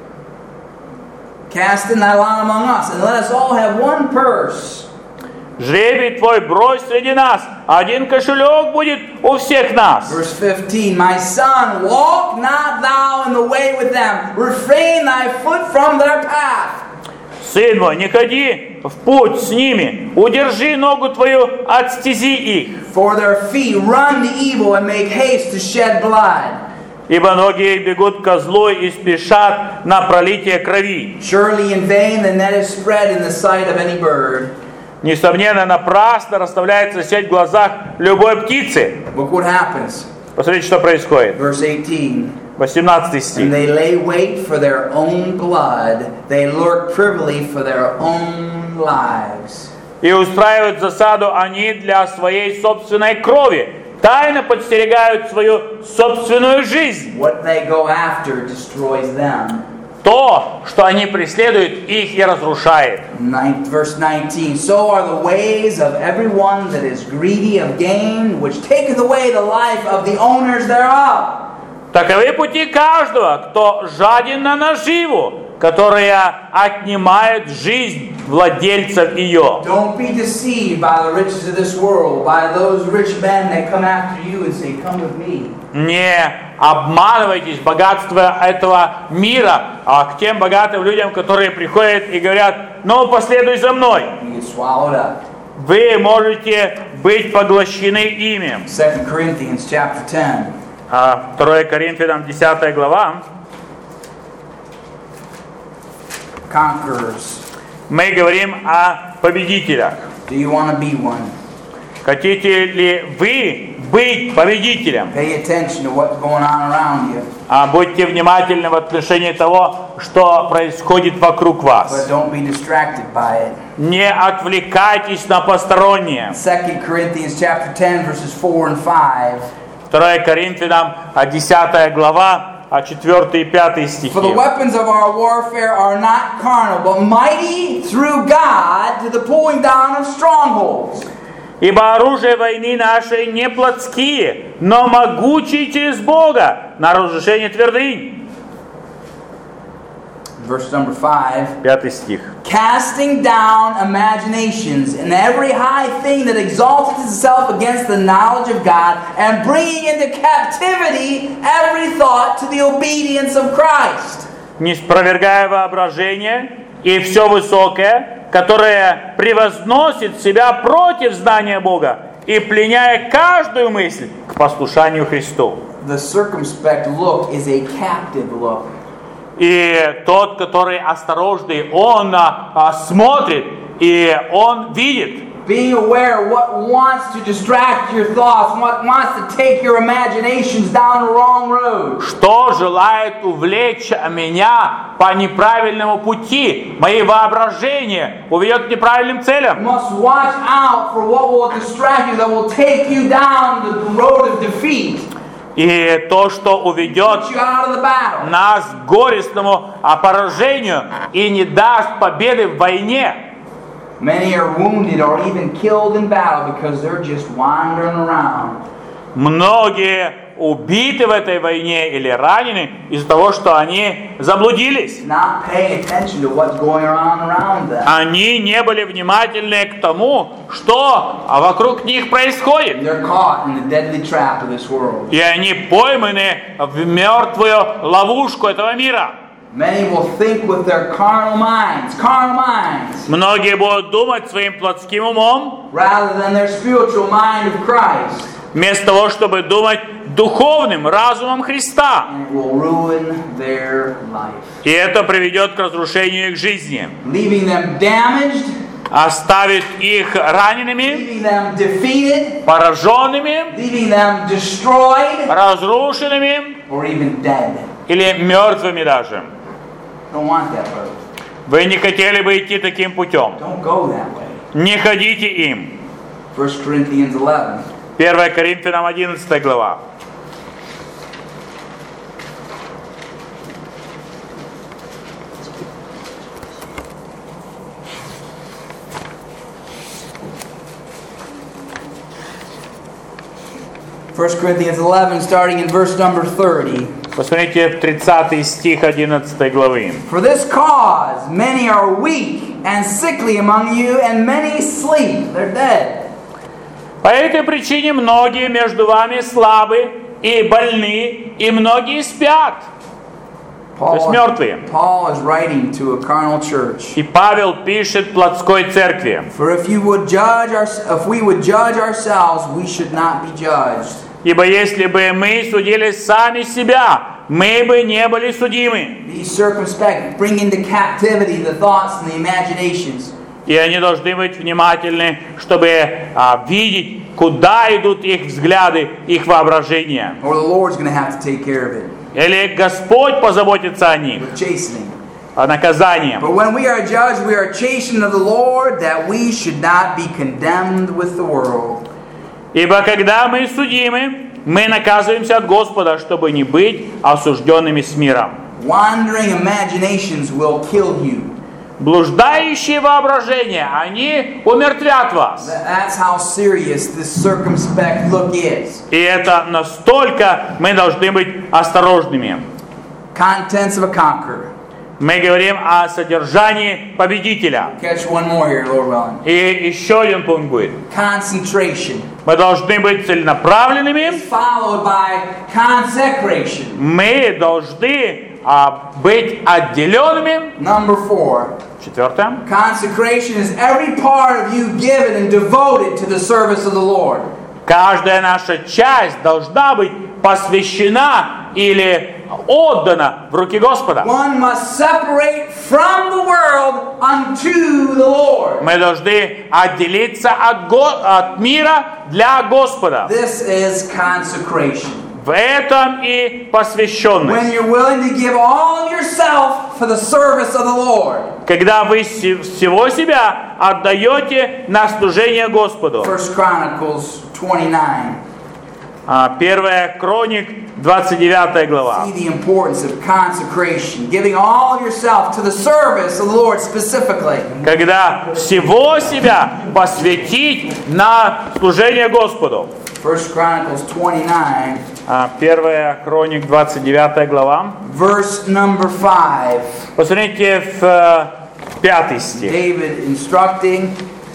Cast in thy lot among us, and let us all have one purse.
Жребий твой брось среди нас. Один кошелек будет у всех нас.
Verse fifteen, my son, walk not thou in the way with them. Refrain thy foot from their path.
Сын мой, не ходи в путь с ними. Удержи ногу твою от стези их.
For their feet run to evil and make haste to shed blood.
Ибо ноги их бегут ко злу и спешат на пролитие крови.
Surely in vain the net is spread in the sight of any bird.
Несомненно, напрасно расставляется сеть в глазах любой птицы.
Look what happens.
Посмотрите, что происходит.
Verse eighteen.
восемнадцатый стих.
And they lay wait for their own blood. They lurk privily for their own lives.
И устраивают засаду они для своей собственной крови. Тайно подстерегают свою собственную жизнь.
What they go after destroys them.
То, что они преследуют, их и разрушает.
Ninth, verse nineteen. So are the ways of everyone that is greedy of gain, which taketh away the life of the owners thereof.
Таковы пути каждого, кто жаден на наживу, которая отнимает жизнь владельцев ее.
Don't be deceived by the riches of this world, by those rich men that come after you and say, "Come with me."
Не обманывайтесь богатства этого мира, а к тем богатым людям, которые приходят и говорят: "Ну, последуй за мной."
You get swallowed up.
Вы можете быть поглощены ими.
Second Corinthians chapter ten.
второе Коринфянам десятая глава.
Conquerors.
Мы говорим о победителях.
Do you want to be one?
Хотите ли вы быть победителем?
Pay attention to what's going on around you.
А будьте внимательны в отношении того, что происходит вокруг вас.
But don't be distracted by it.
Не отвлекайтесь на постороннее.
Second Corinthians chapter ten verses four and five.
второе Коринфянам десятая глава, четвёртый и пятый стихи.
For the weapons of our warfare are not carnal, but mighty through God to the pulling down of strongholds.
Ибо оружие войны нашей не плотские, но могучие через Бога на разрушение твердынь.
Verse number five.
Пятый стих.
Casting down imaginations and every high thing that exalts itself against the knowledge of God, and bringing into captivity every thought to the obedience of Christ.
Не спровергая воображение и все высокое, которое превозносит себя против знания Бога, и пленяя каждую мысль к послушанию Христу.
The circumspect look is a captive look.
И тот, который осторожный, он а, смотрит, и он видит.
Being aware of what wants to distract your thoughts, what wants to take your imaginations down the wrong road.
Что желает увлечь меня по неправильному пути, мои воображения уведет к неправильным целям.
You must watch out for what will distract you, that will take you down the road of defeat.
И то, что уведет нас к горестному поражению и не даст победы в войне.
Many are wounded or even killed in battle because they're just wandering around.
Многие убиты в этой войне или ранены из-за того, что они заблудились.
Not paying attention to what's going on around them.
Они не были внимательны к тому, что вокруг них происходит.
They're caught in the deadly trap of this world.
И они пойманы в мертвую ловушку этого мира.
Many will think with their carnal minds, carnal minds,
Многие будут думать своим плотским умом,
rather than their spiritual mind of Christ.
вместо того, чтобы думать духовным разумом Христа.
And it will ruin their life.
И это приведет к разрушению их жизни.
Leaving them damaged,
Оставит их ранеными,
leaving them defeated,
пораженными,
leaving them destroyed,
разрушенными
or even dead.
или мертвыми даже.
Don't want that road.
Вы не хотели бы идти таким путем.
Don't go that way.
Не ходите им.
First Corinthians eleven.
первое Коринфянам одиннадцатая глава.
First Corinthians eleven, starting in verse number thirty.
Посмотрите тридцатый стих одиннадцатой главы.
For this cause many are weak and sickly among you, and many sleep. They're dead.
По этой причине многие между вами слабы и больны, и многие спят. То есть мертвые.
Paul is writing to a carnal church.
И Павел пишет плотской церкви.
For if you would judge our, if we would judge ourselves, we should not be judged.
Ибо если бы мы судили сами себя, мы бы не были судимы.
Be circumspect, bring into captivity the thoughts and the imaginations.
И они должны быть внимательны, чтобы а, видеть, куда идут их взгляды, их воображения.
Or the Lord's going to have to take care of it.
Или Господь позаботится о них,
With chastening.
о наказании.
But when we are judged, we are chastened of the Lord, that we should not be condemned with the world.
Ибо когда мы судимы, мы наказываемся от Господа, чтобы не быть осужденными с миром.
Wandering imaginations will kill you.
Блуждающие воображения, они умертвят вас.
That's how serious this circumspect look is.
И это настолько мы должны быть осторожными.
Contents of a conqueror.
Мы говорим о содержании победителя.
Catch one more here, Lord willing.
И еще один пункт будет.
Concentration.
Мы должны быть целенаправленными.
Followed by consecration.
Мы должны а, быть отделенными.
Number four.
Четвертое.
Consecration is every part of you given and devoted to the service of the Lord.
Каждая наша часть должна быть посвящена или отдана в руки Господа.
One must separate from the world unto the Lord.
Мы должны отделиться от, го- от мира для Господа.
This is consecration.
В этом и посвященность.
When you're willing to give all of yourself for the service of the Lord.
Когда вы всего себя отдаете на служение Господу.
First Chronicles twenty-nine.
Первая Хроник, двадцать девятая глава.
See the importance of consecration, giving all of yourself to the service of the Lord specifically.
Когда всего себя посвятить на служение Господу.
First Chronicles twenty-nine.
Первая Хроник, двадцать девятая глава.
Verse number five.
Посмотрите в пятый стих,
David instructing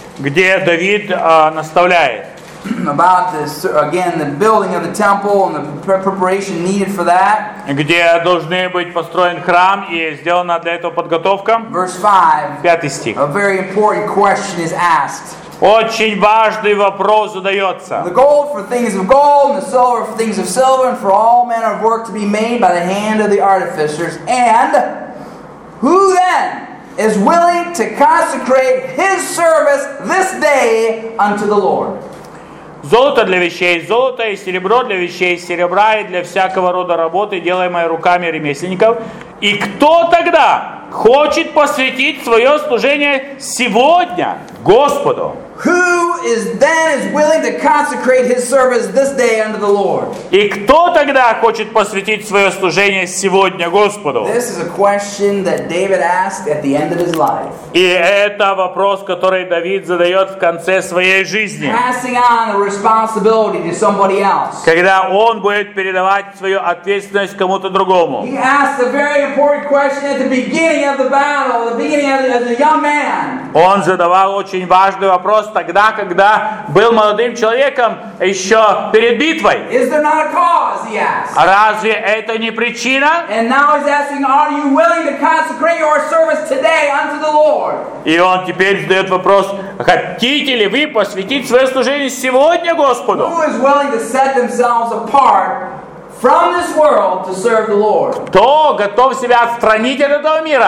где Давид а, наставляет.
about this, again, the building of the temple and the pre- preparation needed for that.
Где должны быть построен храм и сделана для этого подготовка.
Verse five.
Пятый стих.
A very important question is asked.
Очень важный вопрос задается.
The gold for things of gold, and the silver for things of silver, and for all manner of work to be made by the hand of the artificers. And who then is willing to consecrate his service this day unto the Lord?
Золото для вещей золото, и серебро для вещей серебра, и для всякого рода работы, делаемой руками ремесленников. И кто тогда хочет посвятить свое служение сегодня Господу?
Who is then is willing to consecrate his service this day unto the Lord?
И кто тогда хочет посвятить свое служение сегодня Господу?
This is a question that David asked at the end of his life.
И это вопрос, который Давид задает в конце своей жизни.
Passing on the responsibility to somebody else.
Когда он будет передавать свою ответственность кому-то другому.
He asked a very important question at the beginning of the battle, the beginning of the, as a young man.
Он задавал очень важный вопрос тогда, когда был молодым человеком еще перед битвой.
Is there not a cause, he asked.
Разве это не причина?
And now he's asking, are you willing to consecrate your service today unto the Lord?
И он теперь задает вопрос, хотите ли вы посвятить свое служение сегодня Господу?
Who is willing to set themselves apart from this world to serve the Lord?
Кто готов себя отстранить от этого мира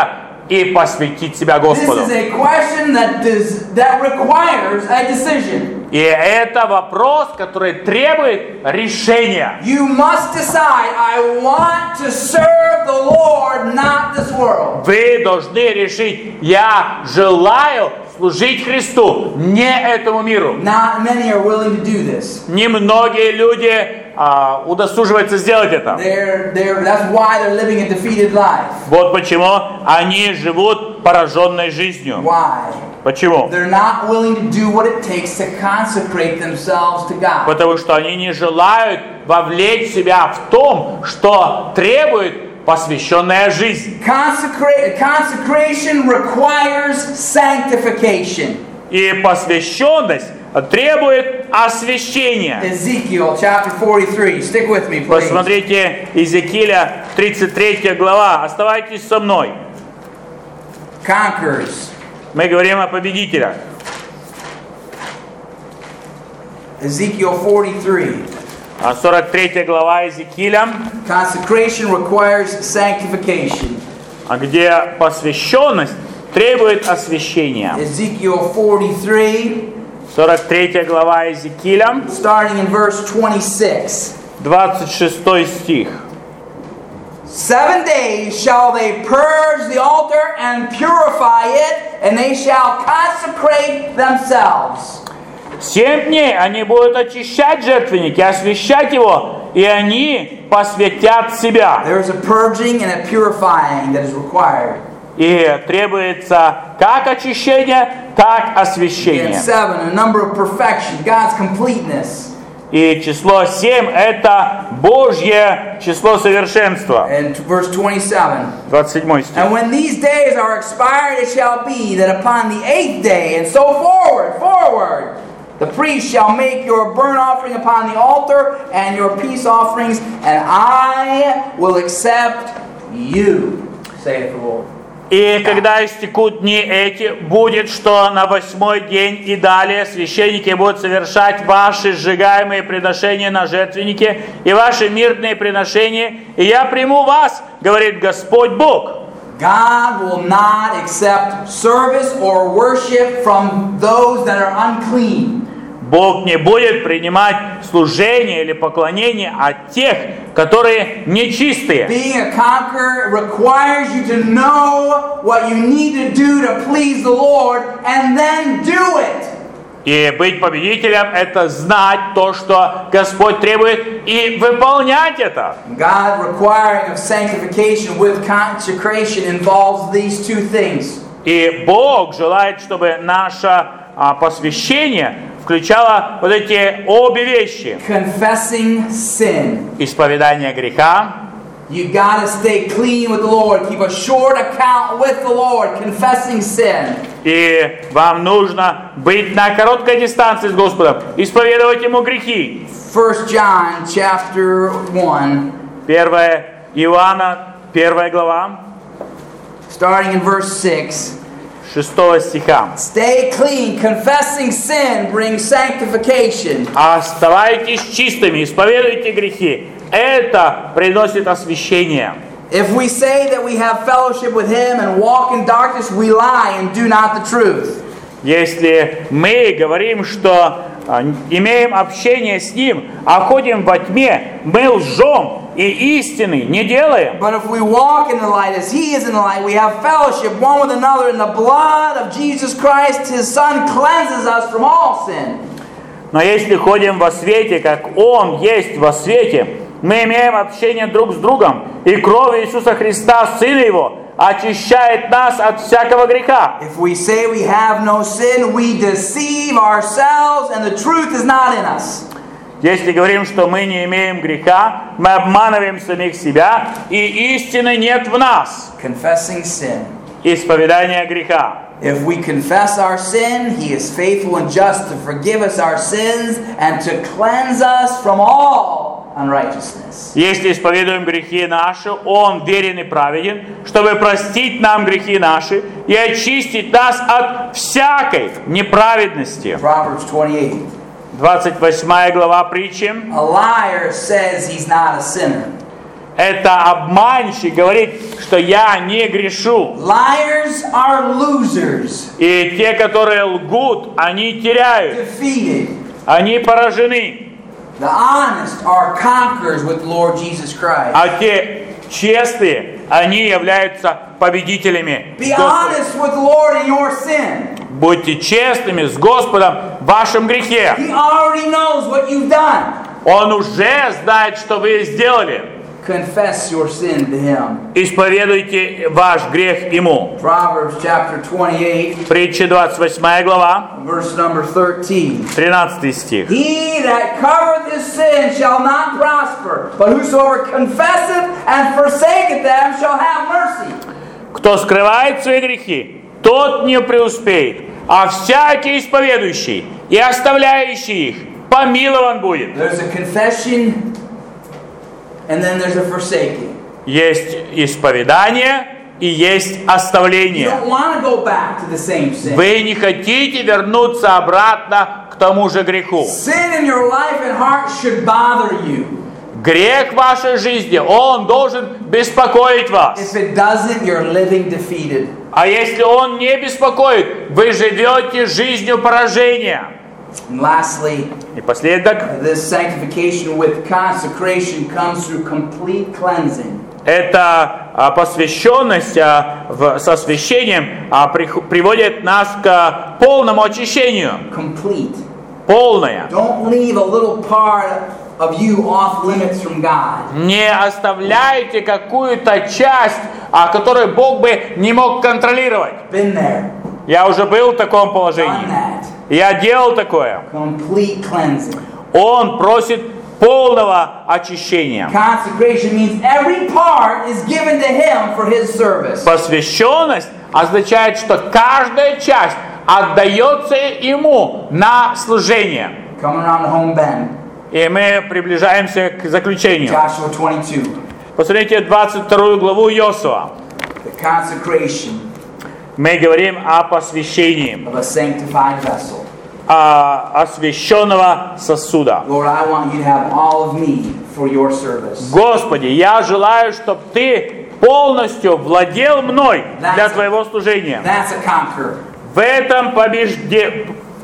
и посвятить себя
This
Господу.
is a question that does, that requires a decision.
И это вопрос, который требует решения.
You must decide, I want to serve the Lord, not this world.
Вы должны решить, я желаю служить Христу, не этому миру.
Not many are willing to do this.
Немногие люди а, удосуживаются сделать это.
They're, they're, that's why they're living a defeated life.
Вот почему они живут пораженной жизнью.
Why?
Почему?
They're not willing to do what it takes to consecrate themselves to God.
Потому что они не желают вовлечь себя в том, что требует посвященная жизнь.
Consecrate, consecration requires sanctification.
И посвященность требует освящения.
Ezekiel chapter forty-three. Stick with me, please.
Посмотрите Иезекииля тридцать третья глава. Оставайтесь со мной.
Conquerors.
Мы говорим о победителях.
Ezekiel forty-three.
сорок третья глава Иезекииля,
Consecration requires sanctification.
где посвященность требует освящения.
Ezekiel forty-three,
сорок третья глава Иезекииля,
starting in verse twenty-six.
двадцать шестой стих.
Seven days shall they purge the altar and purify it, and they shall consecrate themselves.
Семь дней они будут очищать жертвенник и освящать его, и они посвятят себя.
There is a purging and a purifying that is required.
И требуется как очищение, так
And
освящение.
seven, a number of perfection, God's completeness.
И число семь это Божье число совершенства.
And verse twenty-seven.
двадцать седьмой стих.
And when these days are expired, it shall be that upon the eighth day, and so forward, forward, the priest shall make your burnt offering upon the altar and your peace offerings, and I will accept you, saith the Lord.
И когда истекут дни эти, будет, что на восьмой день и далее священники будут совершать ваши сжигаемые приношения на жертвеннике и ваши мирные приношения, и я приму вас, говорит Господь Бог.
God will not accept service or worship from those that are unclean.
Бог не будет принимать служение или поклонение от тех, которые нечистые.
Being a conqueror requires you to know what you need to do to please the Lord and then do it.
И быть победителем – это знать то, что Господь требует, и выполнять это.
God requiring of sanctification with consecration involves these two things.
И Бог желает, чтобы наше а, посвящение включало вот эти обе вещи.
Confessing sin.
Исповедание греха.
You gotta stay clean with the Lord. Keep a short account with the Lord. Confessing sin.
И вам нужно быть на короткой дистанции с Господом, исповедовать Ему грехи.
First John chapter one.
первое Иоанна, первая глава,
Starting in verse six.
шестого стиха.
Stay clean. Confessing sin brings sanctification.
Оставайтесь чистыми, исповедуйте грехи. Это приносит освящение.
If we say that we have fellowship with Him and walk in darkness, we lie and do not the truth.
Если мы говорим, что а, имеем общение с Ним, а ходим во тьме, мы лжем и истины не делаем.
But if we walk in the light as He is in the light, we have fellowship one with another, and the blood of Jesus Christ, His Son, cleanses us from all sin.
Но если ходим во свете, как Он есть во свете, мы имеем общение друг с другом, и кровь Иисуса Христа, Сына Его, очищает нас от всякого греха.
If we say we have no sin, we deceive ourselves, and the truth is not in us.
Если говорим, что мы не имеем греха, мы обманываем самих себя, и истины нет в нас.
Confessing sin.
Исповедание греха.
If we confess our sin, He is faithful and just to forgive us our sins and to cleanse us from all unrighteousness.
Если исповедуем грехи наши, Он верен и праведен, чтобы простить нам грехи наши и очистить нас от всякой неправедности.
Proverbs twenty-eight.
двадцать восьмая глава притчи.
A liar says he's not a sinner.
это обманщик, говорит, что я не грешу.
Liars are losers,
И те, которые лгут, они теряют,
defeated.
они поражены.
The honest are conquerors with Lord Jesus Christ.
А те честные, они являются победителями.
Be honest with the Lord in your sin.
Будьте честными с Господом в вашем грехе.
He already knows what you've done.
Он уже знает, что вы сделали.
Confess your sin to Him.
Исповедуйте ваш грех Ему.
Proverbs chapter twenty-eight,
Притча двадцать восьмая глава,
verse number thirteen.
тринадцатый стих.
He that covereth his sin shall not prosper, but whosoever confesseth and forsaketh them shall have mercy.
Кто скрывает свои грехи, тот не преуспеет, а всякий исповедующий и оставляющий их помилован будет.
There's a confession, and then there's a forsaking.
Есть исповедание и есть
You
оставление.
don't want to go back to the same sin.
Вы не хотите вернуться обратно к тому же греху.
Sin in your life and heart should bother you.
Грех в вашей жизни, он должен беспокоить вас.
If it doesn't, you're living defeated.
А если он не беспокоит, вы живете жизнью поражения.
And lastly,
И последок,
this sanctification with consecration comes through complete cleansing.
это а, посвященность а, в, с освящением а, прих- приводит нас к полному очищению.
Complete.
Полное.
Don't leave a little part of you off limits from God.
Не оставляйте какую-то часть, а, которую Бог бы не мог контролировать.
Been there.
Я уже был в таком
Done
положении.
that.
Я делал такое.
Complete cleansing.
Он просит полного очищения.
Consecration means every part is given to Him for His service.
Посвященность означает, что каждая часть отдается Ему на служение.
Coming around the home bend.
И мы приближаемся к заключению.
Joshua twenty-two.
Посмотрите двадцать вторую главу Иосуа.
The consecration
Мы говорим о посвящении,
of a sanctified vessel.
о освященного сосуда.
Lord, I want you to have all of me for your service.
Господи, я желаю, чтобы Ты полностью владел мной для Твоего служения.
That's a conquer.
В этом побежде...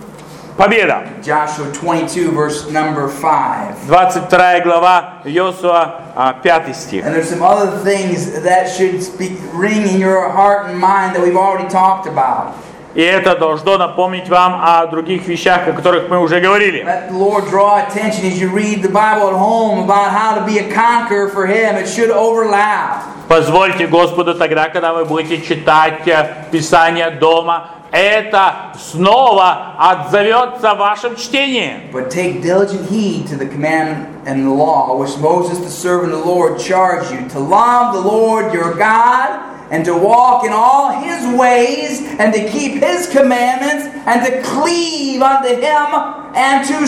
победа.
Joshua twenty-two, verse number five.
двадцать вторая глава Иосуа, а, пятый стих.
And there's some other things that should speak, ring in your heart and mind that we've already talked about.
И это должно напомнить вам о других вещах, о которых мы уже говорили.
Let the Lord draw attention as you read the Bible at home about how to be a conqueror for Him. It should overlap.
Позвольте Господу тогда, когда вы будете читать э, Писание дома, это снова отзовется в вашем чтении.
But take diligent heed to the commandment and the law which Moses the servant of the Lord charged you, to love the Lord your God, and to walk in all His ways, and to keep His commandments, and to cleave unto Him, and to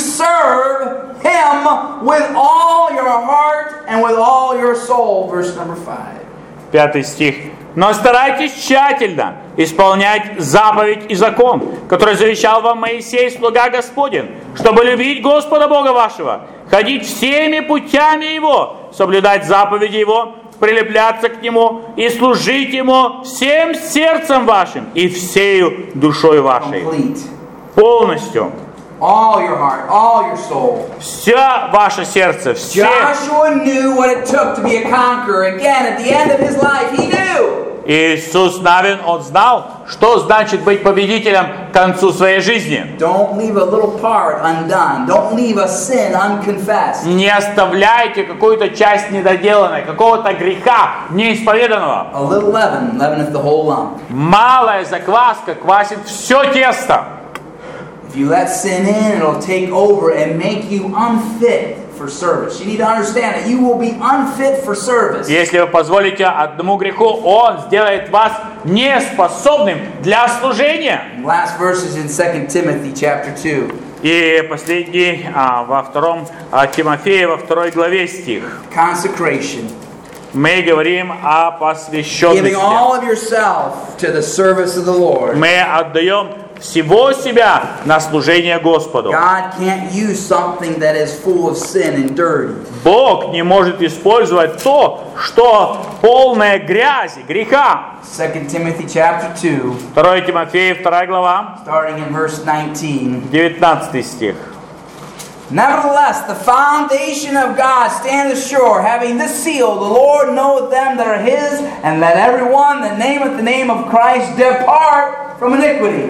serve Him with all your heart and with all your soul. Verse number five.
Пятый стих. Но старайтесь тщательно исполнять заповедь и закон, который завещал вам Моисей, слуга Господень, чтобы любить Господа Бога вашего, ходить всеми путями Его, соблюдать заповеди Его, прилепляться к Нему и служить Ему всем сердцем вашим и всею душой вашей.
Complete.
Полностью.
All your heart, all your soul.
Все ваше сердце, все.
Joshua knew what it took to be a conqueror. Again, at the end of his life, he knew.
Иисус Навин, он знал, что значит быть победителем к концу своей жизни.
Don't leave a little part undone. Don't leave a sin unconfessed.
Не оставляйте какую-то часть недоделанной, какого-то греха неисповеданного.
A little leaven leaveneth the whole lump.
Малая закваска квасит все тесто.
If you let sin in, it'll take over and make you unfit for service. You need to understand that you will be unfit for service.
Если вы позволите одному греху, он сделает вас неспособным для служения.
Last verse is in Second Timothy chapter two.
И последний а, во втором а, Тимофея, во второй главе стих.
Consecration.
Мы говорим о
Giving
посвященности.
all of yourself to the service of the Lord.
Мы отдаем всего себя на служение Господу.
God can't use something that is full of sin and dirty.
Бог не может использовать то, что полное грязи, греха.
Second Timothy chapter two,
второе Тимофея, вторая глава,
starting in verse nineteen.
девятнадцатый стих.
Nevertheless, the foundation of God standeth sure, having this seal, the Lord knoweth them that are his, and let everyone that nameth the name of Christ depart from iniquity.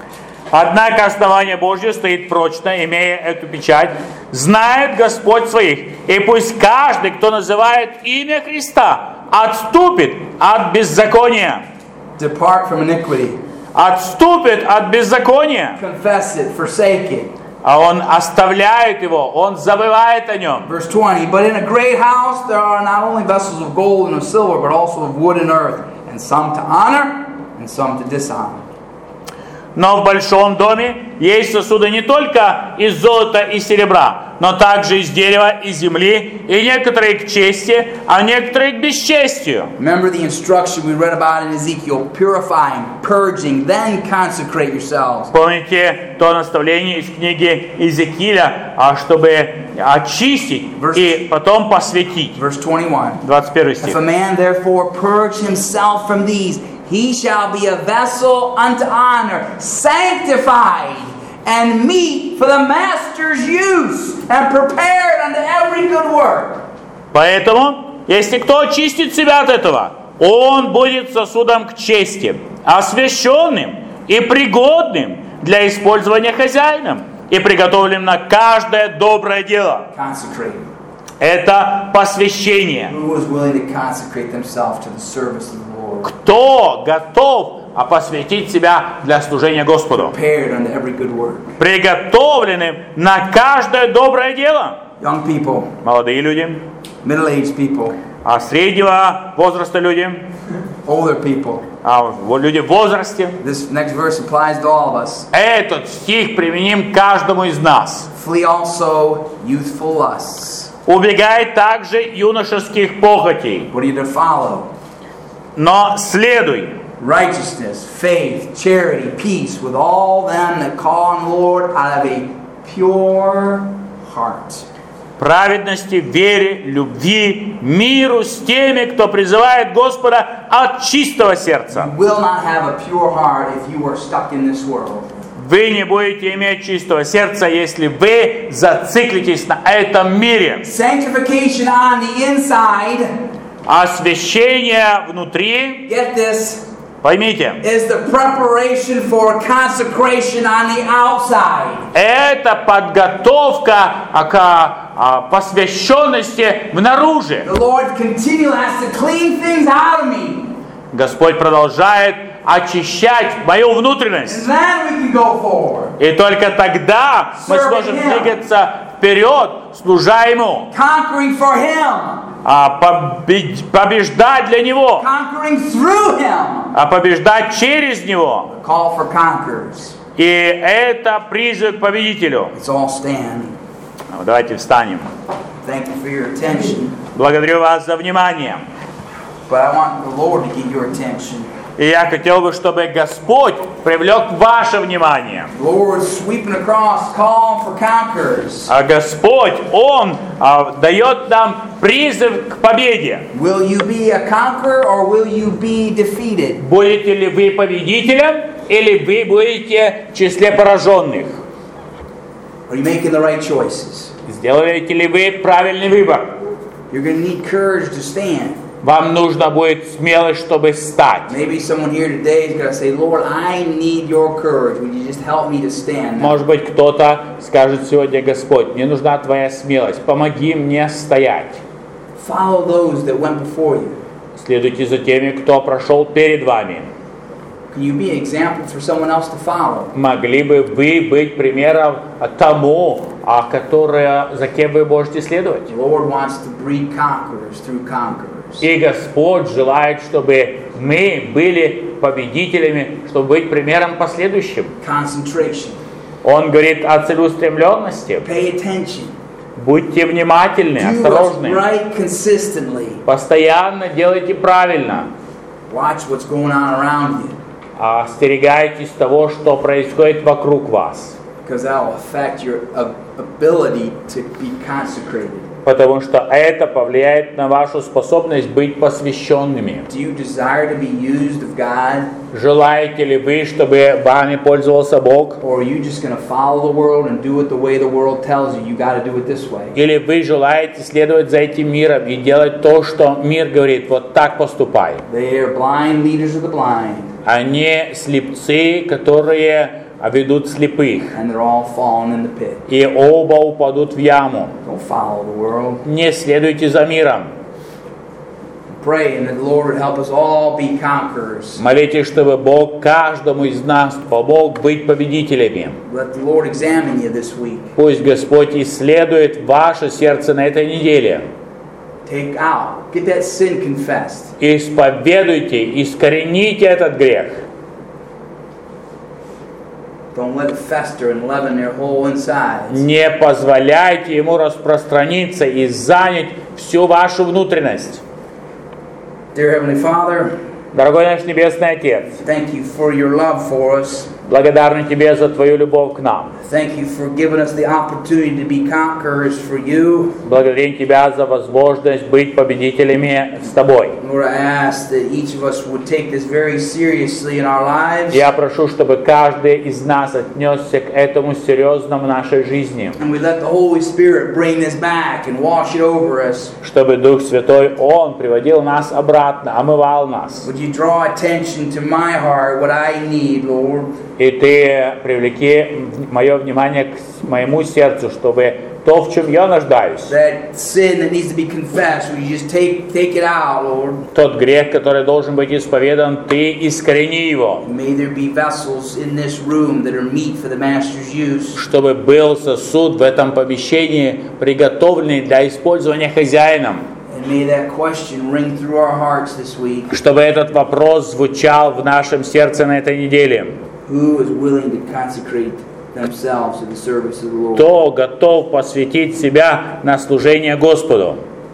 Однако основание Божье стоит прочно, имея эту печать, знает Господь своих, и пусть каждый, кто называет имя Христа, отступит от беззакония.
Depart from iniquity.
Отступит от беззакония.
Confess it, forsake it.
А он оставляет его, он забывает о нем.
Verse twenty, but in a great house there are not only vessels of gold and of silver, but also of wood and earth, and some to honor, and some to dishonor.
Но в большом доме есть сосуды не только из золота и серебра, но также из дерева и земли, и некоторые к чести, а некоторые к бесчестию.
Remember the instruction we read about in Ezekiel, purifying, purging, then consecrate yourselves.
Помните то наставление из книги Иезекииля, чтобы очистить и потом посвятить.
Verse twenty-one.
двадцать первый стих.
If a man therefore purge himself from these, he shall be a vessel unto honor, sanctified, and meet for the master's use, and prepared unto every good work.
Поэтому, если кто очистит себя от этого, он будет сосудом к чести, освященным и пригодным для использования хозяином, и приготовленным на каждое доброе дело.
Consecrate.
Это посвящение.
Who is willing to consecrate themselves to the service of the Lord?
Кто готов а посвятить себя для служения Господу?
Prepared unto every good work.
Приготовленным на каждое доброе дело.
Young people,
Молодые люди,
middle-aged people,
а среднего возраста люди,
older people.
а люди в возрасте.
This next verse applies to all of us.
Этот стих применим к каждому из нас.
Flee also youthful lusts.
Убегай также юношеских похотей,
What are you to follow?
но следуй
Righteousness, faith, charity, peace with all them that call on the Lord out of a pure heart.
праведности, вере, любви, миру с теми, кто призывает Господа от чистого сердца.
You will not have a pure heart if you are stuck in this world.
Вы не будете иметь чистого сердца, если вы зациклитесь на этом мире.
Sanctification on the inside,
Освящение внутри,
get this,
поймите,
is the preparation for consecration on the outside.
это подготовка к а, посвященности внаружи.
The Lord continually has to clean things out of me.
Господь продолжает очищать мою внутренность.
And then we can go forward.
И только тогда мы сможем двигаться вперед, служа Ему,
Conquering for Him.
а побед- побеждать для Него,
Conquering through Him.
а побеждать через Него.
Call for conquerors.
И это призыв к победителю.
Let's all stand.
Ну, давайте встанем.
Thank you for your attention.
Благодарю вас за внимание.
But I want the Lord to get your attention.
И я хотел бы, чтобы Господь привлек ваше внимание.
The Lord is sweeping across, calling for conquerors.
А Господь, Он а, дает нам призыв к победе.
Will you be a conqueror or will you be defeated?
Будете ли вы победителем, или вы будете в числе пораженных?
Are you making the right choices?
Сделаете ли вы правильный выбор?
You're going to need courage to stand.
Вам нужно будет смелость, чтобы встать.
Maybe someone here today is going to say, Lord, I need your courage. Would you just help me to stand?
Может быть, кто-то скажет сегодня: Господь, мне нужна Твоя смелость, помоги мне стоять.
Follow those that went before you.
Следуйте за теми, кто прошел перед вами.
Can you be an example for someone else to follow?
Могли бы вы быть примером тому, а которое, за кем вы можете следовать?
The Lord wants to breed conquerors through conquerors.
И Господь желает, чтобы мы были победителями, чтобы быть примером последующим.
Concentration.
Он говорит о целеустремленности.
Pay attention.
Будьте внимательны,
Do what's
осторожны.
right consistently.
Постоянно делайте правильно.
Watch what's going on around you.
остерегайтесь того, что происходит вокруг вас.
Because that will affect your ability to be consecrated.
Потому что это повлияет на вашу способность быть посвященными.
Do you desire to be used of God?
Желаете ли вы, чтобы вами пользовался Бог?
Or are you just going to follow the world and do it the way the world tells you? You got to do it this way.
Или вы желаете следовать за этим миром и делать то, что мир говорит, вот так поступай?
They are blind leaders of the blind.
Они слепцы, которые ведут слепых.
And they're all falling in the pit.
И оба упадут в яму.
Don't follow the world.
Не следуйте за миром.
Pray and that the Lord would help us all be conquerors.
Молитесь, чтобы Бог каждому из нас помог быть победителями.
Let the Lord examine you this week.
Пусть Господь исследует ваше сердце на этой неделе.
Take out. Get that sin confessed.
Исповедуйте, искорените этот грех.
Don't let it fester and leaven their whole insides.
Не позволяйте ему распространиться и занять всю вашу внутренность.
Dear Heavenly Father,
Дорогой наш Небесный Отец,
thank you for your love for us.
благодарны Тебе за Твою любовь к нам.
Thank you for giving us the opportunity to be conquerors for you.
Благодарим Тебя за возможность быть победителями с Тобой.
Lord, I ask that each of us would take this very seriously in our lives.
Я прошу, чтобы каждый из нас отнесся к этому серьезно в нашей жизни.
And we let the Holy Spirit bring this back and wash it over us.
Чтобы Дух Святой, Он приводил нас обратно, омывал нас.
Would you draw attention to my heart, what I need, Lord?
И Ты привлеки мое внимание к моему сердцу, чтобы то, в чем я нуждаюсь,
That sin that needs to be confessed, would you just take, take it out, Lord?
тот грех, который должен быть исповедан, Ты искорени его.
May there be vessels in this room that are meet for the Master's use.
Чтобы был сосуд в этом помещении, приготовленный для использования хозяином.
And may that question ring through our hearts this week.
Чтобы этот вопрос звучал в нашем сердце на этой неделе.
Who is willing to consecrate themselves to the service of the Lord?
Кто готов посвятить себя на служение Господу?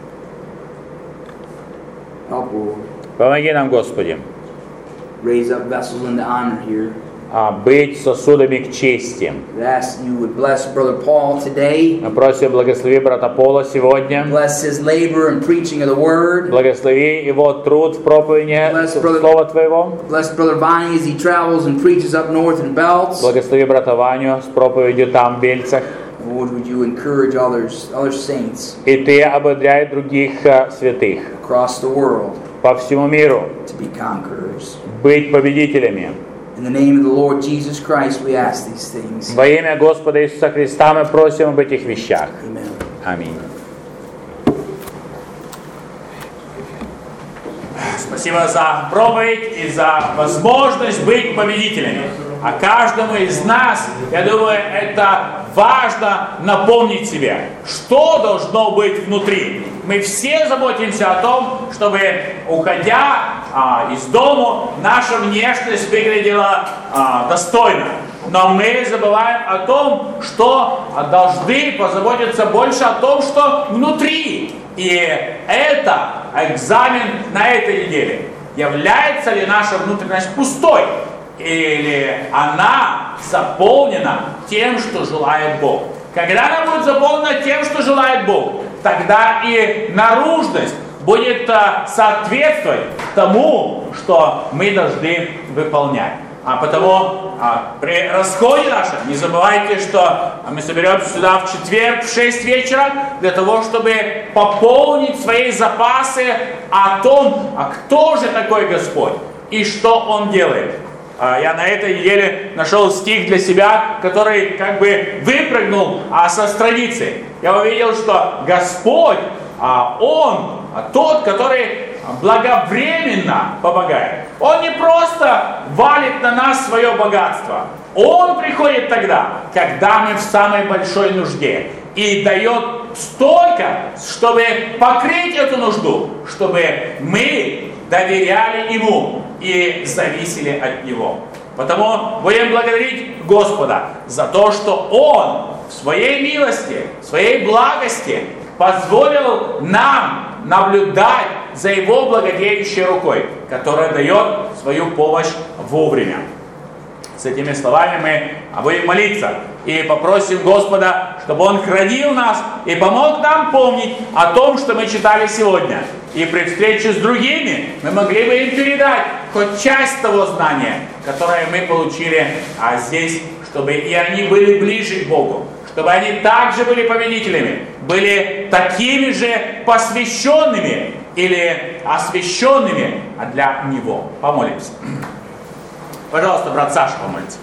Help, Lord.
Помоги нам, Господи,
Raise up vessels into honor here.
а, быть сосудами к чести.
We ask you would bless Brother Paul today.
Мы просим, благослови брата Пола сегодня.
Bless his labor in preaching of the Word.
Благослови его труд в проповеди
Bless brother-
Слова Твоего.
Bless Brother Bonnie as he travels and preaches up north in Belts.
Благослови брата Ваню с проповедью там, в Бельцах.
Lord, would you encourage others, other saints
И Ты ободряй других а, святых
across the world
по всему миру
to be conquerors.
быть победителями.
In the name of the Lord Jesus Christ, we ask these things.
Во имя Господа Иисуса Христа мы просим об этих вещах.
Amen.
Аминь. Спасибо за проповедь и за возможность быть победителями. А каждому из нас, я думаю, это важно напомнить себе, что должно быть внутри. Мы все заботимся о том, чтобы, уходя а, из дома, наша внешность выглядела а, достойно. Но мы забываем о том, что должны позаботиться больше о том, что внутри. И это экзамен на этой неделе. Является ли наша внутренность пустой? Или она заполнена тем, что желает Бог? Когда она будет заполнена тем, что желает Бог, тогда и наружность будет соответствовать тому, что мы должны выполнять. А потому а, при расходе нашем не забывайте, что мы соберемся сюда в четверг в шесть вечера для того, чтобы пополнить свои запасы о том, а кто же такой Господь и что Он делает. А, я на этой неделе нашел стих для себя, который как бы выпрыгнул а, со страницы. Я увидел, что Господь, а, Он а, тот, который благовременно помогает. Он не просто валит на нас свое богатство. Он приходит тогда, когда мы в самой большой нужде. И дает столько, чтобы покрыть эту нужду, чтобы мы доверяли Ему и зависели от Него. Потому будем благодарить Господа за то, что Он в своей милости, в своей благости позволил нам наблюдать за Его благодеющей рукой, которая дает свою помощь вовремя. С этими словами мы будем молиться и попросим Господа, чтобы Он хранил нас и помог нам помнить о том, что мы читали сегодня. И при встрече с другими мы могли бы им передать хоть часть того знания, которое мы получили а здесь, чтобы и они были ближе к Богу, чтобы они также были победителями, были такими же посвященными или освященными для Него. Помолимся. Пожалуйста, брат Саша, помолится.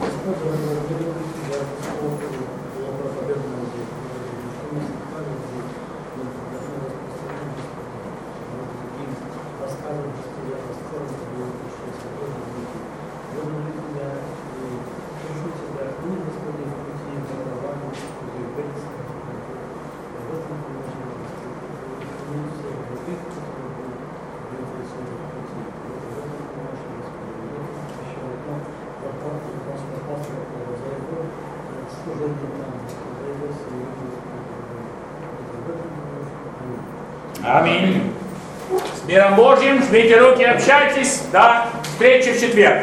Аминь. С миром Божьим, жмите руки, общайтесь. До встречи в четверг.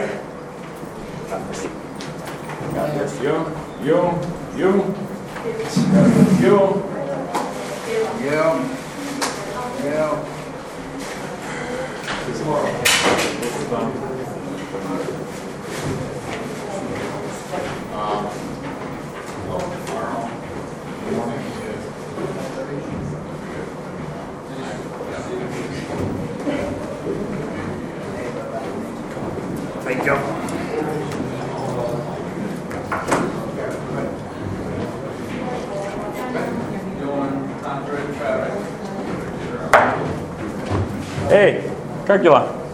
You, you, you, you,
Yeah. Yeah.
Thank you. Эй, как дела?